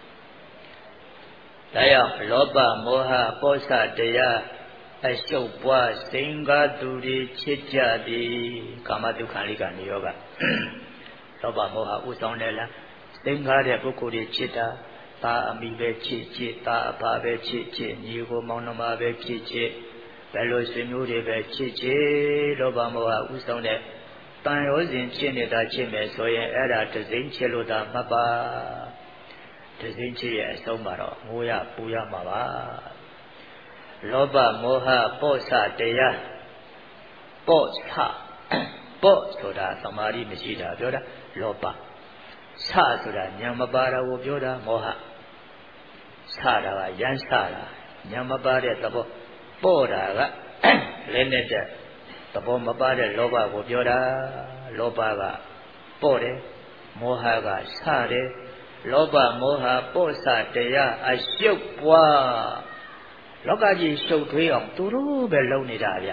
ဒါကြောင့်လောဘမောဟပောစတရားအရှုပ်ပွားစိန်ကားသူတွေချစ်ကြသည်ကာမတုခံလိကနိယောကလောဘမောဟဥဆောင်တယ်လားစိန်ကားတဲ့ပုဂ္ဂိုလ်တွေချစ်တာသာအမိပဲချစ်သာအဖပဲချစ်ညီကိုမောင်နှမပဲချစ်ဘယ်လိုဆွေမျိုးတွေပဲချစ်လောဘမောဟဥဆောင်တဲ့တန်ရောစဉ်ချစ်နေတာချစ်မယ်ဆိုရင်အဲ့ဒါတစိမ့်ချစ်လို့သာမှတ်ပါတစိမ့်ချစ်ရဲ့အဆုံးမှာတော့ငိုရပူရမှာပါလောဘမောဟပောစတရားပောစပောဆိုတာသမာဓိမရှိတာပြောတာလောဘစဆိုတာဉာဏ်မပါတာကိုပြောတာမောဟစတာကရမ်းစတာဉာဏ်မပါတဲ့သဘောပောတာကလည်းနဲ့တဲ့သဘောမပါတဲ့လောဘကိုပြောတာလောဘကပော့တယ်မောဟကစတယ်လောဘမောဟပော့စတရားအရှုပ်ပွားလောကကြီးရှုပ်ထွေးအောင်သူတို့ပဲလုပ်နေတာဗျ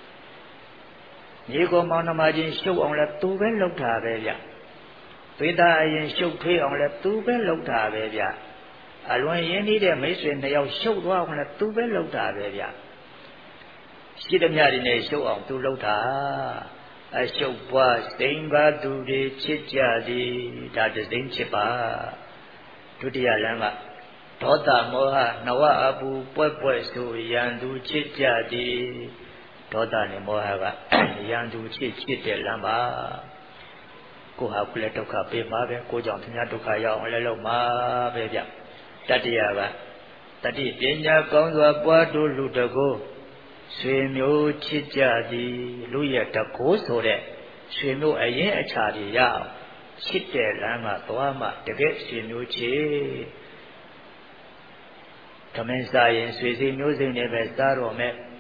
ညီကိုမောင်နှမချင်းရှုပ်အောင်လဲသူပဲလုပ်တာပဲဗျသေတာအရင်ရှုပ်ထွေးအောင်လဲသူပဲလုပ်တာပဲဗျအလွန်ရင်းနှီးတဲ့မိတ်ဆွေ2ယောက်ရှုပ်သွားအောင်လဲသူပဲလုပ်တာပဲဗျရှိသမျှတွေနဲ့ရှုပ်အောင်သူလုပ်တာအရှုပ်ပွားစိန်ကားသူတွေချစ်ကြသည်ဒါတစိမ့်ချစ်ပါဒုတိယလမ်းကဒေါသမောဟနဝအပူပွဲဆိုရန်သူချစ်ကြသည်ဒေါသနဲ့မောဟကရန်သူချစ်တဲ့လမ်းပါကိုဟာကုလည်းဒုက္ခပေးပါပဲကိုကြောင့်သူများဒုက္ခရောက်အောင်လည်းလုပ်မှာပဲဗျတတိယကတတိပညာကောင်းစွာပွားတို့လူတကိုဆွေမျိုးချစ်ကြသည်လူရဲ့တကိုးဆိုတဲ့ဆွေမျိုးအရင်အခြားတွေရအောင်ချစ်တဲ့လမ်းကသွားမှတကယ်ဆွေမျိုးချစ်ဓမင်းစားရင်ဆွေစီမျိုးစိတ်နဲ့ပဲစားတော့မယ်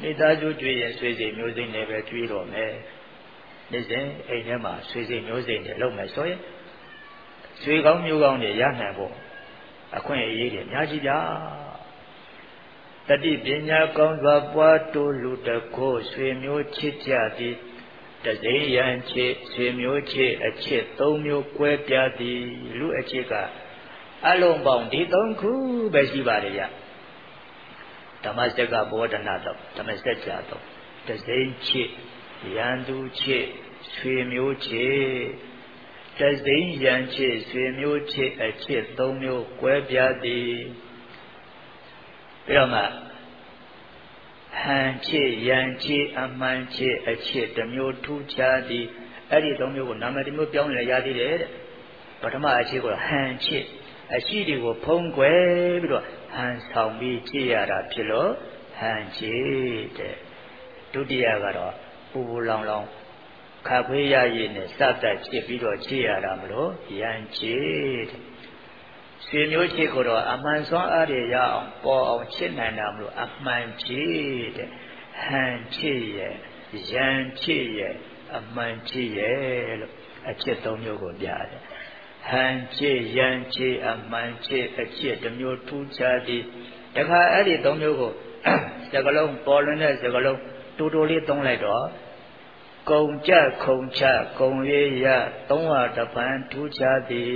မိသားစုကြွေရင်ဆွေစိတ်မျိုးစိတ်နဲ့ပဲကြွေတော့မယ်နေ့စဉ်အိမ်ထဲမှာဆွေစိတ်မျိုးစိတ်နဲ့လုပ်မယ်ဆိုရင်ဆွေကောင်းမျိုးကောင်းတွေရနိုင်ဖို့အခွင့်အရေးတွေအများကြီးဗျာတတိပညာကောင်းစွာပွားတိုးလူတကိုဆွေမျိုးချစ်ကြသည်တစိရန်ချစ်ဆွေမျိုးချစ်အချစ်၃မျိုးကွဲပြားသည်လူအချစ်ကအလုံးပေါင်းဒီ၃ခုပဲရှိပါတယ်ဗျဓမ္မစက်ကဘောဓနာတော့ဓမ္မစက်ကြတော့တစိချစ်ရန်သူချစ်ဆွေမျိုးချစ်တစိရန်ချစ်ဆွေမျိုးချစ်အချစ်၃မျိုးကွဲပြားသည်ပြီးတော့မှဟန်ချစ်ရန်ချစ်အမှန်ချစ်အချစ်တစ်မျိုးထူးခြားသည်အဲ့ဒီ၃မျိုးကိုနာမည်တစ်မျိုးပြောင်းလဲရသေးတယ်တဲ့ပထမအချစ်ကိုဟန်ချစ်အရှိတွေကိုဖုံးကွယ်ပြီးတော့ဟန်ဆောင်ပြီးချစ်ရတာဖြစ်လို့ဟန်ချစ်တဲ့ဒုတိယကတော့ပူပူလောင်လောင်ခါခွေးရရည်နဲ့စတတ်ချစ်ပြီးတော့ချစ်ရတာမလို့ရန်ချစ်တဲ့ဆွေမျိုးချစ်ကိုတော့အမှန်စွမ်းအားတွေရအောင်ပေါ်အောင်ချစ်နိုင်တာမလို့အမှန်ချစ်တဲ့ဟန်ချစ်ရဲ့ရန်ချစ်ရဲ့အမှန်ချစ်ရဲ့လို့အချစ်၃မျိုးကိုပြတယ်ဟန်ချစ်ရန်ချစ်အမှန်ချစ်အချစ်တစ်မျိုးထူးခြားသည်တခါအဲ့ဒီ၃မျိုးကိုစကလုံးပေါ်လွင်တဲ့စကလုံးတူတူလေးသုံးလိုက်တော့ကုံကြခုံချကုံရေးရ၃ဝတပံထူးခြားသည်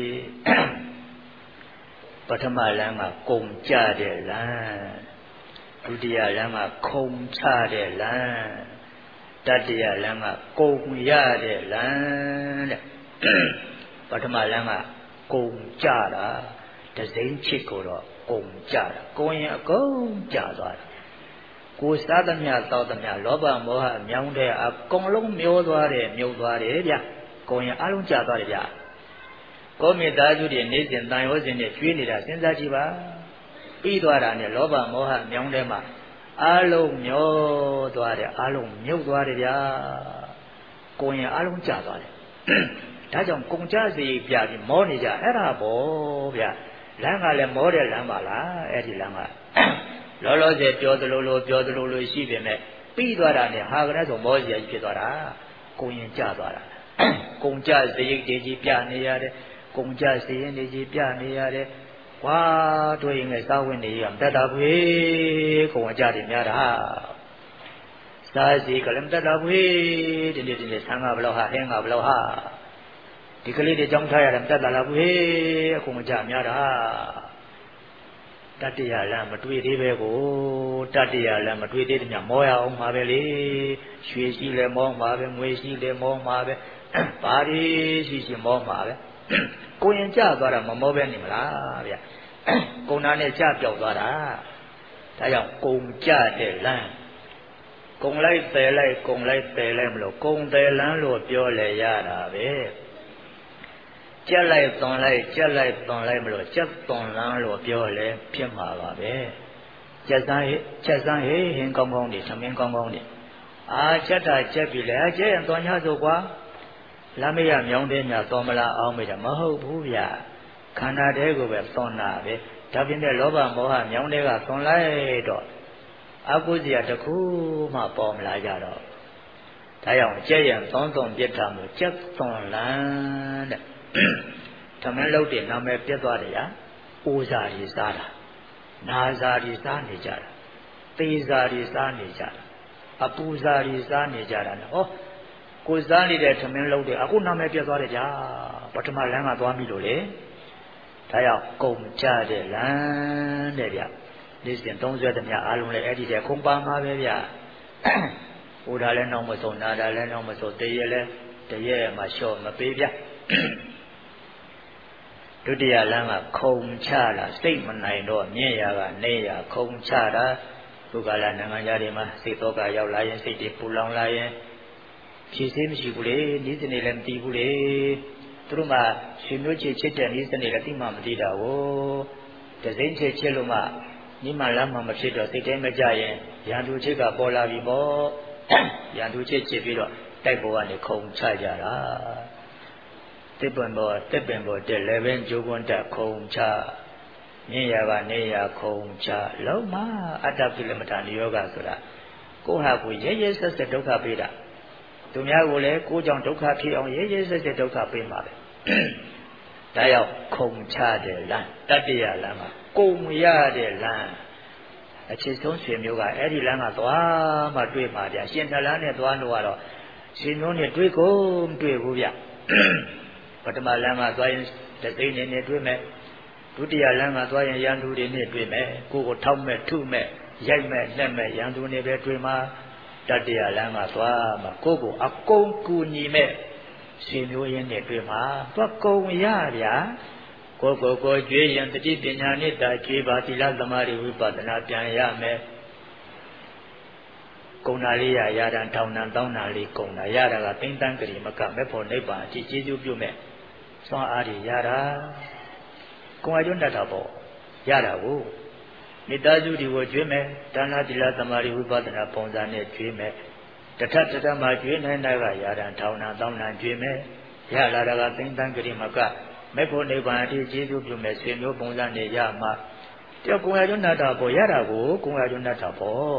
ပထမလမ်းကကုံကြတဲ့လမ်းဒုတိယလမ်းကခုံချတဲ့လမ်းတတိယလမ်းကကုံရတဲ့လမ်းတဲ့ပထမလမ်းကကုံကြတာတစိမ့်ချစ်ကိုတော့ကုံကြတာကိုရင်အကုန်ကြသွားတာကိုစားသမျှတောက်သမျှလောဘမောဟမြောင်းတဲ့အကုန်လုံးမျောသွားတယ်မြုပ်သွားတယ်ဗျကိုရင်အလုံးကြသွားတယ်ဗျကိုမိသားစုတွေနေစဉ်တန်ရောစဉ်နဲ့ကျွေးနေတာစဉ်းစားကြည့်ပါပြီးသွားတာနဲ့လောဘမောဟမြောင်းတဲ့မှာအလုံးမျောသွားတယ်အလုံးမြုပ်သွားတယ်ဗျာကိုရင်အလုံးကြသွားတယ်ဒါကြောင့်ကုံကြစီပြပြီးမောနေကြအဲ့ဒါပေါ့ဗျလမ်းကလည်းမောတဲ့လမ်းပါလားအဲ့ဒီလမ်းကလောလောဆယ်ပြောသလိုလိုရှိပေမဲ့ပြီးသွားတာနဲ့ဟာကလည်းဆိုမောစီရဖြစ်သွားတာကိုရင်ကြသွားတာကုံကြစရိတ်တွေကြီးပြနေရတယ်ကုံကြစရင်တွေကြီးပြနေရတယ်ဝါတွေ့ရင်လည်းစာဝင်နေရမတတ်တာဘူးဟေးကုံကြတယ်များတာစာစီကလည်းမတတ်တာဘူးဟေးဒီနေ့ဆန်းကဘလောက်ဟာဟင်းကဘလောက်ဟာဒီကလေးတွေကြောင်းထားရတယ်မတတ်တာလားဘူးဟေးအကုန်ကြများတာတတ္တရာလမ်းမတွေ့သေးပဲကိုတတ္တရာလမ်းမတွေ့သေးတယ်ညမောရအောင်ပါပဲလေရွှေရှိလဲမောမှာပဲငွေရှိလဲမောမှာပဲဘာတွေရှိမောမှာပဲကိုရင်ကြသွားတာမမောပဲနေမလားဗျကုံနာနဲ့ကြပြောက်သွားတာဒါကြောင့်ကုံကြတဲ့လမ်းကုံလိုက်ပယ်လိုက်ကုံလိုက်ပယ်လိုက်မလို့ကုံတယ်လမ်းလို့ပြောလဲရတာပဲကြက်လိုက်သွန်လိုက်ကြက်လိုက်သွန်လိုက်မလို့ကြက်သွန်လန်းလို့ပြောလဲဖြစ်မှာပါပဲကြက်စမ်းဟင်းကောင်းကောင်းတွေသမင်းကောင်းကောင်းတွေကြက်တာကြက်ပြီလေကြက်ရင်သွန်ရဆိုကွာလမ်းမရမြောင်းတဲ့ညသွန်မလားအောင်မေးတာမဟုတ်ဘူးဗျခန္ဓာတဲကိုပဲသွန်တာပဲဒါပြင်တဲ့လောဘမောဟမြောင်းတဲ့ကသွန်လိုက်တော့အကုသိယတစ်ခုမှပေါ်မလာကြတော့ဒါကြောင့်ကြက်ရင်သွန်ပြစ်တာမျိုးကြက်သွန်လန်းတဲ့သမင်းလုပ်တဲ့နာမည်ပြတ်သွားတယ်ရာအိုးစာတွေစားတာနာစာတွေစားနေကြတာသေစာတွေစားနေကြတာအပူစာတွေစားနေကြတာဟောကိုစားနေတဲ့သမင်းလုပ်တဲ့အခုနာမည်ပြတ်သွားတယ်ကြာပထမလမ်းကသွားပြီလို့လေဒါကြောင့်ကုံကြတဲ့လမ်းတဲ့ဗျနေ့စဉ်30တမြအားလုံးလည်းအဲ့ဒီတည်းခုံပါမှာပဲဗျဟိုဒါလည်းနောက်မဆုံးနာဒါလည်းနောက်မဆုံးတရေလည်းတရေမှာလျှော့မပေးဗျဒုတိယလမ်းကခုံချတာစိတ်မနိုင်တော့မြင့်ရာကနေရာခုံချတာဘုရားလာနိုင်ငံသားတွေမှာစိတ်တော့ကရောက်လာရင်စိတ်တွေပူလောင်လာရင်ဖြည့်စည်းမရှိဘူးလေဤစနေလည်းမသိဘူးလေသူတို့ကရှင်မျိုးချစ်တဲ့ဤစနေလည်းသိမှမသိတာကိုတစိမ့်ချစ်လို့မှညီမလမ်းမှမဖြစ်တော့စိတ်တိုင်းမကြရင်ရန်သူချစ်ကပေါ်လာပြီပေါ့ရန်သူချစ်ပြီးတော့တိုက်ပေါ်ကနေခုံချကြတာတစ်ပင်ပေါ်တက်လည်းပဲဂျိုးကွန်းတက်ခုံချမြင့်ရာကနေရာခုံချလုံးမအတ္တကိလမထာနိယောဂဆိုတာကိုဟာကိုရဲရဲဆက်ဆက်ဒုက္ခပေးတာသူများကိုလည်းကိုကြောင့်ဒုက္ခဖြစ်အောင်ရဲရဲဆက်ဆက်ဒုက္ခပေးမှာပဲဒါရောက်ခုံချတဲ့လမ်းတတ္တရလမ်းမှာကုံရတဲ့လမ်းအချစ်ဆုံးဆွေမျိုးကအဲ့ဒီလမ်းကသွားမှတွေ့မှာဗျရှင်တလန်းနဲ့သွားလို့ကတော့ရှင်မျိုးနဲ့တွေ့ကုန်တွေ့ဘူးဗျပထမလမ်းကသွားရင်တသိန်းနဲ့တွေ့မယ်ဒုတိယလမ်းကသွားရင်ရန်သူတွေနဲ့တွေ့မယ်ကိုယ်ကိုထောက်မဲ့ထုမဲ့ရိုက်မဲ့လက်မဲ့ရန်သူတွေပဲတွေ့မှာတတ္တရလမ်းကသွားမှကိုယ်ကိုအကုန်ကူညီမဲ့ရှင်မျိုးရင်းနဲ့တွေ့မှာသွားကုံရဗျာကိုကြွေးရင်တတိပညာနဲ့တာကြွေးပါသီလသမာဓိဝိပဿနာပြန်ရမယ်ကုံနာလေးရတာထောင်နာတောင်းနာလေးကုံနာရတာကသိမ့်တန်းကြိမကမဲ့ဖို့နိဗ္ဗာန်အကြည့်ကျေးဇူးပြုမဲ့စွမ်းအားတွေရတာကုံအကျိုးတတ်တာပေါ့ရတာကိုမိသားစုတွေကိုကြွေးမယ်ဒါနသီလသမာဓိဝိပဿနာပုံစံနဲ့ကြွေးမယ်တထတထမှာကြွေးနိုင်တာကရတာထောင်နာတောင်းနာကြွေးမယ်ရလာတာကသိမ့်တန်းကြိမကမဲ့ဖို့နိဗ္ဗာန်အတိကျေးဇူးပြုမဲ့ဆွေမျိုးပုံစံနဲ့ရမှာကြောက်ကုံရကျွန်းတတ်တာပေါ့ရတာကိုကုံရကျွန်းတတ်တာပေါ့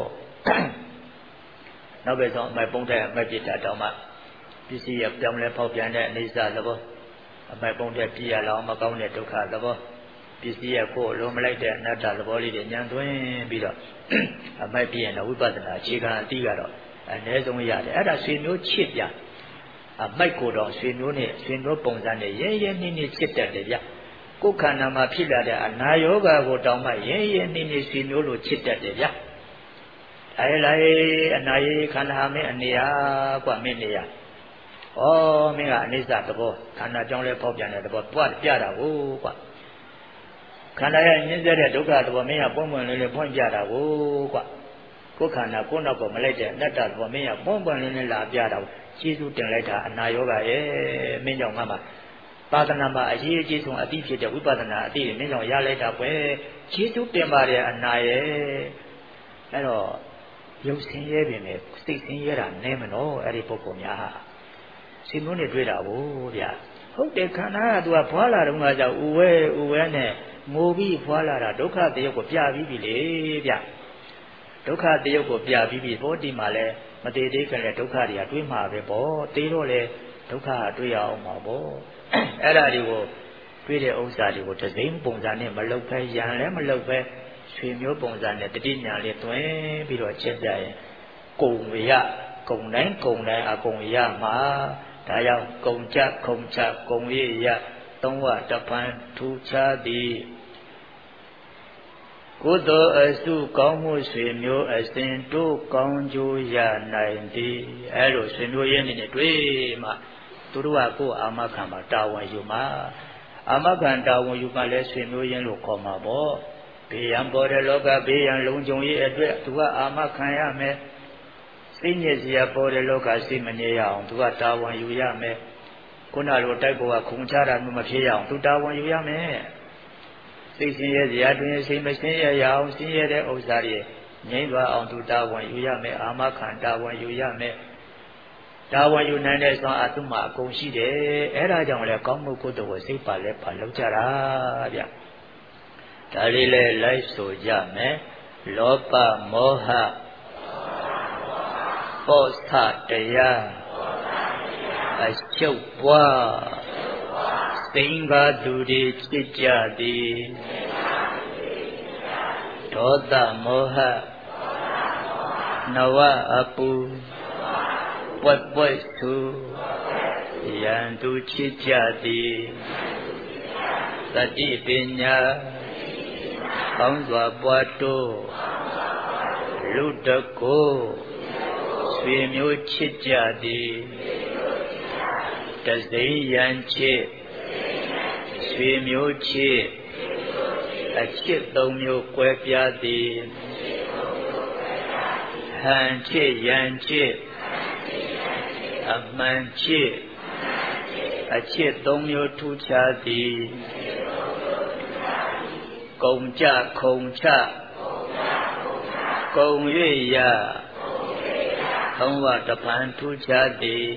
နောက်ပဲဆုံးအမိုက်ပုံတဲ့အမိုက်ပြစ်တာတောင်မှပစ္စည်းရပြောင်းလဲဖောက်ပြန်တဲ့အိဋ္ဌသဘောအမိုက်ပုံတဲ့ပြည့်ရလောင်မကောင်းတဲ့ဒုက္ခသဘောပစ္စည်းရကိုလုံးမလိုက်တဲ့အနတ္တသဘောလေးတွေညံသွင်းပြီးတော့အမိုက်ပြည့်ရင်တော့ဝိပဿနာအခြေခံအတိကတော့အနည်းဆုံးရတယ်အဲ့ဒါဆွေမျိုးချစ်ပြအမိုက်ကိုတော့ဆွေမျိုးနဲ့ဆွေမျိုးပုံစံနဲ့ရဲရဲနှင်းနှင်းချစ်တတ်တယ်ဗျကိုယ်ခန္ဓာမှာဖြစ်လာတဲ့အနာယောဂါကိုတောင်းမှရဲရဲနှင်းနှင်းဆွေမျိုးလိုချစ်တတ်တယ်ဗျအဲလိုက်အနာယေခန္ဓာမင်းအနေဟာကွမင်းနေရဩမင်းကအနိစ္စသဘောခန္ဓာကြောင့်လဲပေါက်ပြန်တဲ့သဘောတွားပြတာကိုကွခန္ဓာရဲ့ညှင်းဆဲတဲ့ဒုက္ခသဘောမင်းကပွင့်ပွင့်လင်းလင်းဖွင့်ပြတာကိုကွကိုယ်ခန္ဓာကိုယ်နောက်ကိုမလိုက်တဲ့အနတ္တသဘောမင်းကပွင့်ပွင့်လင်းလင်းလာပြတာကိုကျေးဇူးတင်လိုက်တာအနာယောဂရဲ့မင်းကြောင့်ငါမှာသာသနာမှာအရေးအကြီးဆုံးအသိဖြစ်တဲ့ဝိပဿနာအသိမင်းကြောင့်ရလိုက်တာပဲကျေးဇူးတင်ပါတယ်အနာရဲ့အဲ့တော့ရုပ်ဆင်းရဲပင်နဲ့စိတ်ဆင်းရဲတာနည်းမနော်အဲ့ဒီပုဂ္ဂိုလ်များဟာရှင်မျိုးနဲ့တွေ့တာကိုဗျာဟုတ်တယ်ခန္ဓာကသူကဖွာလာတော့ကကြောင့်ဥဝဲနဲ့ငိုပြီးဖွာလာတာဒုက္ခတရုပ်ကိုပြပြီးပြီလေဗျာဒုက္ခတရုပ်ကိုပြပြီးပြီဘောဒီမှာလဲမတည်သေးကြတဲ့ဒုက္ခတွေကတွေးမှာပဲပေါ့တေးတော့လေဒုက္ခတွေ့ရအောင်ပါပေါ့အဲ့ဒါတွေကိုတွေ့တဲ့ဥစ္စာတွေကိုတစိမ့်ပုံစံနဲ့မလုပ်ပဲရံလည်းမလုပ်ပဲဆွေမျိုးပုံစံနဲ့တတိညာလေးတွင်ပြီးတော့ချက်ကြရင်ကုံရကုံတိုင်းအကုံရမှာဒါကြောင့်ကုံကြခုံချကုံရသုံးဝတပံထူခြားသည်ကုသိုလ်အစုကောင်းမှုဆွေမျိုးအစဉ်တို့ကောင်းကျိုးရနိုင်သည်အဲ့လိုဆွေမျိုးရင်းနေတွေ့မှသူတို့ကကိုယ်အာမခံမှာတာဝန်ယူမှာအာမခံတာဝန်ယူမှလည်းဆွေမျိုးရင်းလို့ခေါ်မှာပေါ့ဘေးရန်ပေါ်တဲ့လောကဘေးရန်လုံခြုံရေးအတွက်သူကအာမခံရမယ်စိတ်ညစ်စရာပေါ်တဲ့လောကစိတ်မငြိရအောင်သူကတာဝန်ယူရမယ်ခုနလိုတိုက်ပေါ်ကခုံချတာမျိုးမဖြစ်ရအောင်သူတာဝန်ယူရမယ်စိတ်ဆင်းရဲစရာတွင်စိတ်မဆင်းရဲရအောင်ဆင်းရဲတဲ့ဥစ္စာတွေငြိမ့်သွားအောင်သူတာဝန်ယူရမယ်အာမခံတာဝန်ယူရမယ်တာဝန်ယူနိုင်တဲ့စွမ်းအသူ့မှာအကုန်ရှိတယ်အဲ့ဒါကြောင့်လည်းကောင်းမှုကုသိုလ်ကိုစိတ်ပါလဲပါလုပ်ကြတာဗျဒါလေးလဲလိုက်ဆိုကြမယ်လောဘမောဟပောသတရားအရှုပ်ပွားသိင်္ဂါသူတွေချစ်ကြသည်ဒေါသမောဟနဝအပူပွက်သူယံသူချစ်ကြသည်သတိပညာကောင်းစွာပွားတိုးလူတကိုဆွေမျိုးချစ်ကြသည်တစိမ့်ရန်ချစ်ဆွေမျိုးချစ်အချစ်သုံးမျိုးကွဲပြားသည်ဟန်ချစ်ရန်ချစ်အမှန်ချစ်အချစ်သုံးမျိုးထူးခြားသည်ကုံကြခုံချကုံ၍ရသုံးဝတပံထူးခြားသည်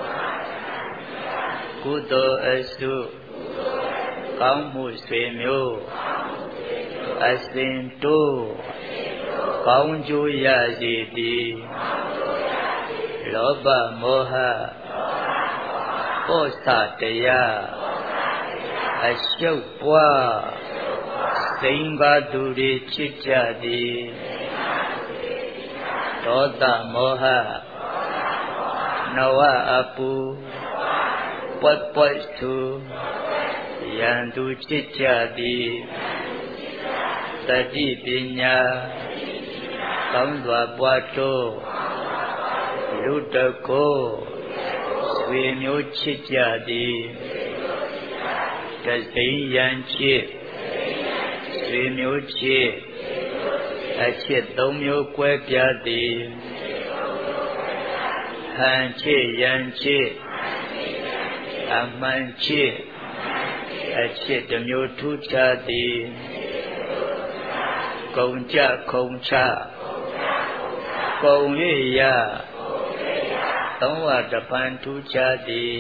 ကုသိုလ်အစုကောင်းမှုဆွေမျိုးအစဉ်တိုးကောင်းကျိုးရစေသည်လောဘမောဟပောစတရားအရှုပ်ပွားစိန်ပါသူတွေချစ်ကြသည်ဒေါသမောဟနဝအပူပွတ်ပွတ်သူရန်သူချစ်ကြသည်တတိပညာကောင်းစွာပွားတိုးလူတကိုဆွေမျိုးချစ်ကြသည်တသိယံချစ်ဆွေမျိုးချစ်အချစ်သုံးမျိုးကွဲပြားသည်ဟန်ချစ်ယံချစ်အမှန်ချစ်အချစ်တစ်မျိုးထူးခြားသည်ဂုံကြခုံချဂုံ၍ရသုံးဝတပန်ထူးခြားသည်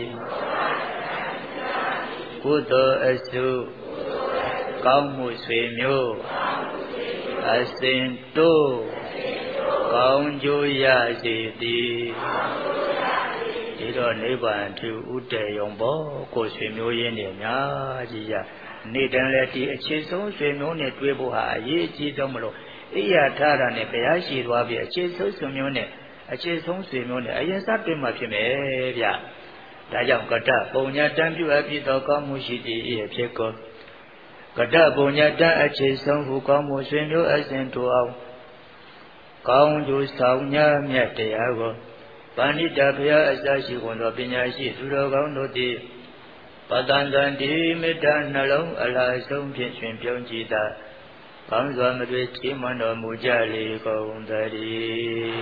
ကုသိုလ်အစုကောင်းမှုဆွေမျိုးအစဉ်တိုးကောင်းကျိုးရစေသည်ဒီတော့နိဗ္ဗာန်ထူဥတည်ရုံပေါ့ကိုယ်ဆွေမျိုးရင်းတွေအများကြီးရနေ့တည်းလည်းဒီအခြေဆုံးဆွေမျိုးနဲ့တွေ့ဖို့ဟာအရေးအကြီးဆုံးမလို့အိယာထားတာနဲ့ဘုရားရှိသွားပြီးအခြေဆုံးဆွေမျိုးနဲ့အခြေဆုံးဆွေမျိုးနဲ့အရင်စတွေ့မှဖြစ်မယ်ဗျဒါကြောင့်ကတ္တပုံညာတံပြုအပ်ပြီးသောကောင်းမှုရှိသည်၏ဖြစ်ကုန်ကတ္တပုံညာတံအခြေဆုံးဟုကောင်းမှုဆွေမျိုးအစဉ်တူအောင်ကောင်းကျိုးဆောင်ညာမြတ်တရားကိုပဏိတဘုရားအစရှိကုန်သောပညာရှိသူတော်ကောင်းတို့သည်ပတန်တန်ဒီမေတ္တာနှလုံးအလားဆုံးဖြင့်ရှင်ပြုံးကြည်သာကောင်းစွာမတွေ့ချီးမွမ်းတော်မူကြလေကုန်သတည်း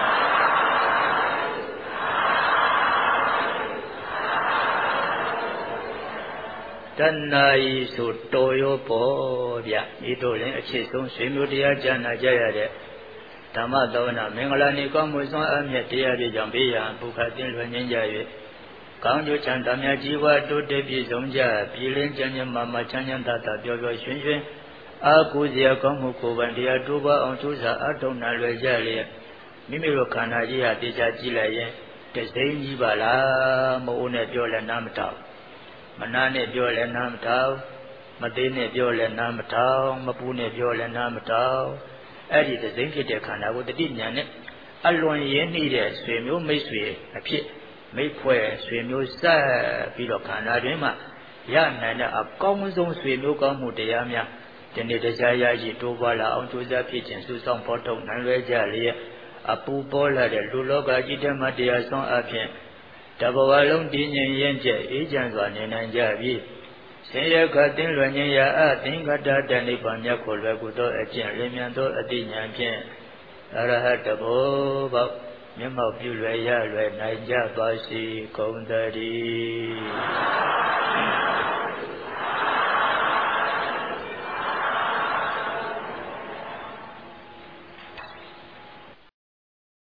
တဏှာဤဆိုတော်ရောပေါ်ဗျဤတို့လည်းအခြေဆုံးဆွေမျိုးတရားကြားနာကြရတဲ့ဓမ္မသောနာမင်္ဂလာနေကောင်းမှုစွမ်းအမြတ်တရားတွေကြောင့်ဘေးရန်ဘုခတ်တင်လွင်ငင်းကြ၍ကောင်းကျိုးချမ်းသာများကြီးပွားတိုးတက်ပြည့်စုံကြပြည်လင်းချမ်းချမ်းမာချမ်းချမ်းသာသာပျော်ပျော်ရွှင်ရွှင်အာကုစရာကောင်းမှုကိုယ်ပိုင်တရားတိုးပွားအောင်ကြိုးစားအထောက်နာလွယ်ကြလျက်မိမိတို့ခန္ဓာကြီးဟာတေချာကြည့်လိုက်ရင်တစိမ့်ကြီးပါလားမဟုတ်နဲ့ပြောလဲနားမထောင်မနာနဲ့ပြောလဲနားမထောင်မသေးနဲ့ပြောလဲနားမထောင်မပူးနဲ့ပြောလဲနားမထောင်အဲ့ဒီတစိမ့်ဖြစ်တဲ့ခန္ဓာကိုတတိညာနဲ့အလွန်ရင်းနှီးတဲ့ဆွေမျိုးမိတ်ဆွေအဖြစ်မိတ်ဖွဲ့ဆွေမျိုးဆက်ပြီးတော့ခန္ဓာတွင်မှရနိုင်တဲ့အကောင်းဆုံးဆွေမျိုးကောင်းမှုတရားများဒီနေ့တရားရရှိတိုးပွားလာအောင်ကြိုးစားဖြစ်ခြင်းစုဆောင်ဖော်ထုတ်နိုင်လွယ်ကြလျက်အပူပေါ်လာတဲ့လူလောကကြီးထဲမှာတရားဆောင်အဖြစ်တဘဝလုံးတည်ငြိမ်ရင်ကျအေးချမ်းစွာနေနိုင်ကြပြီဆင်းရဲခတ်သိလွန်ခြင်းရာအသင်္ကတတနိဗ္ဗာန်မြတ်ကိုလွယ်ကူသောအကျင့်လင်းမြန်သောအတိညာဖြင့်အရဟတဘောပေါမျက်မှောက်ပြုလွယ်ရလွယ်နိုင်ကြပါစေကုန်သတည်း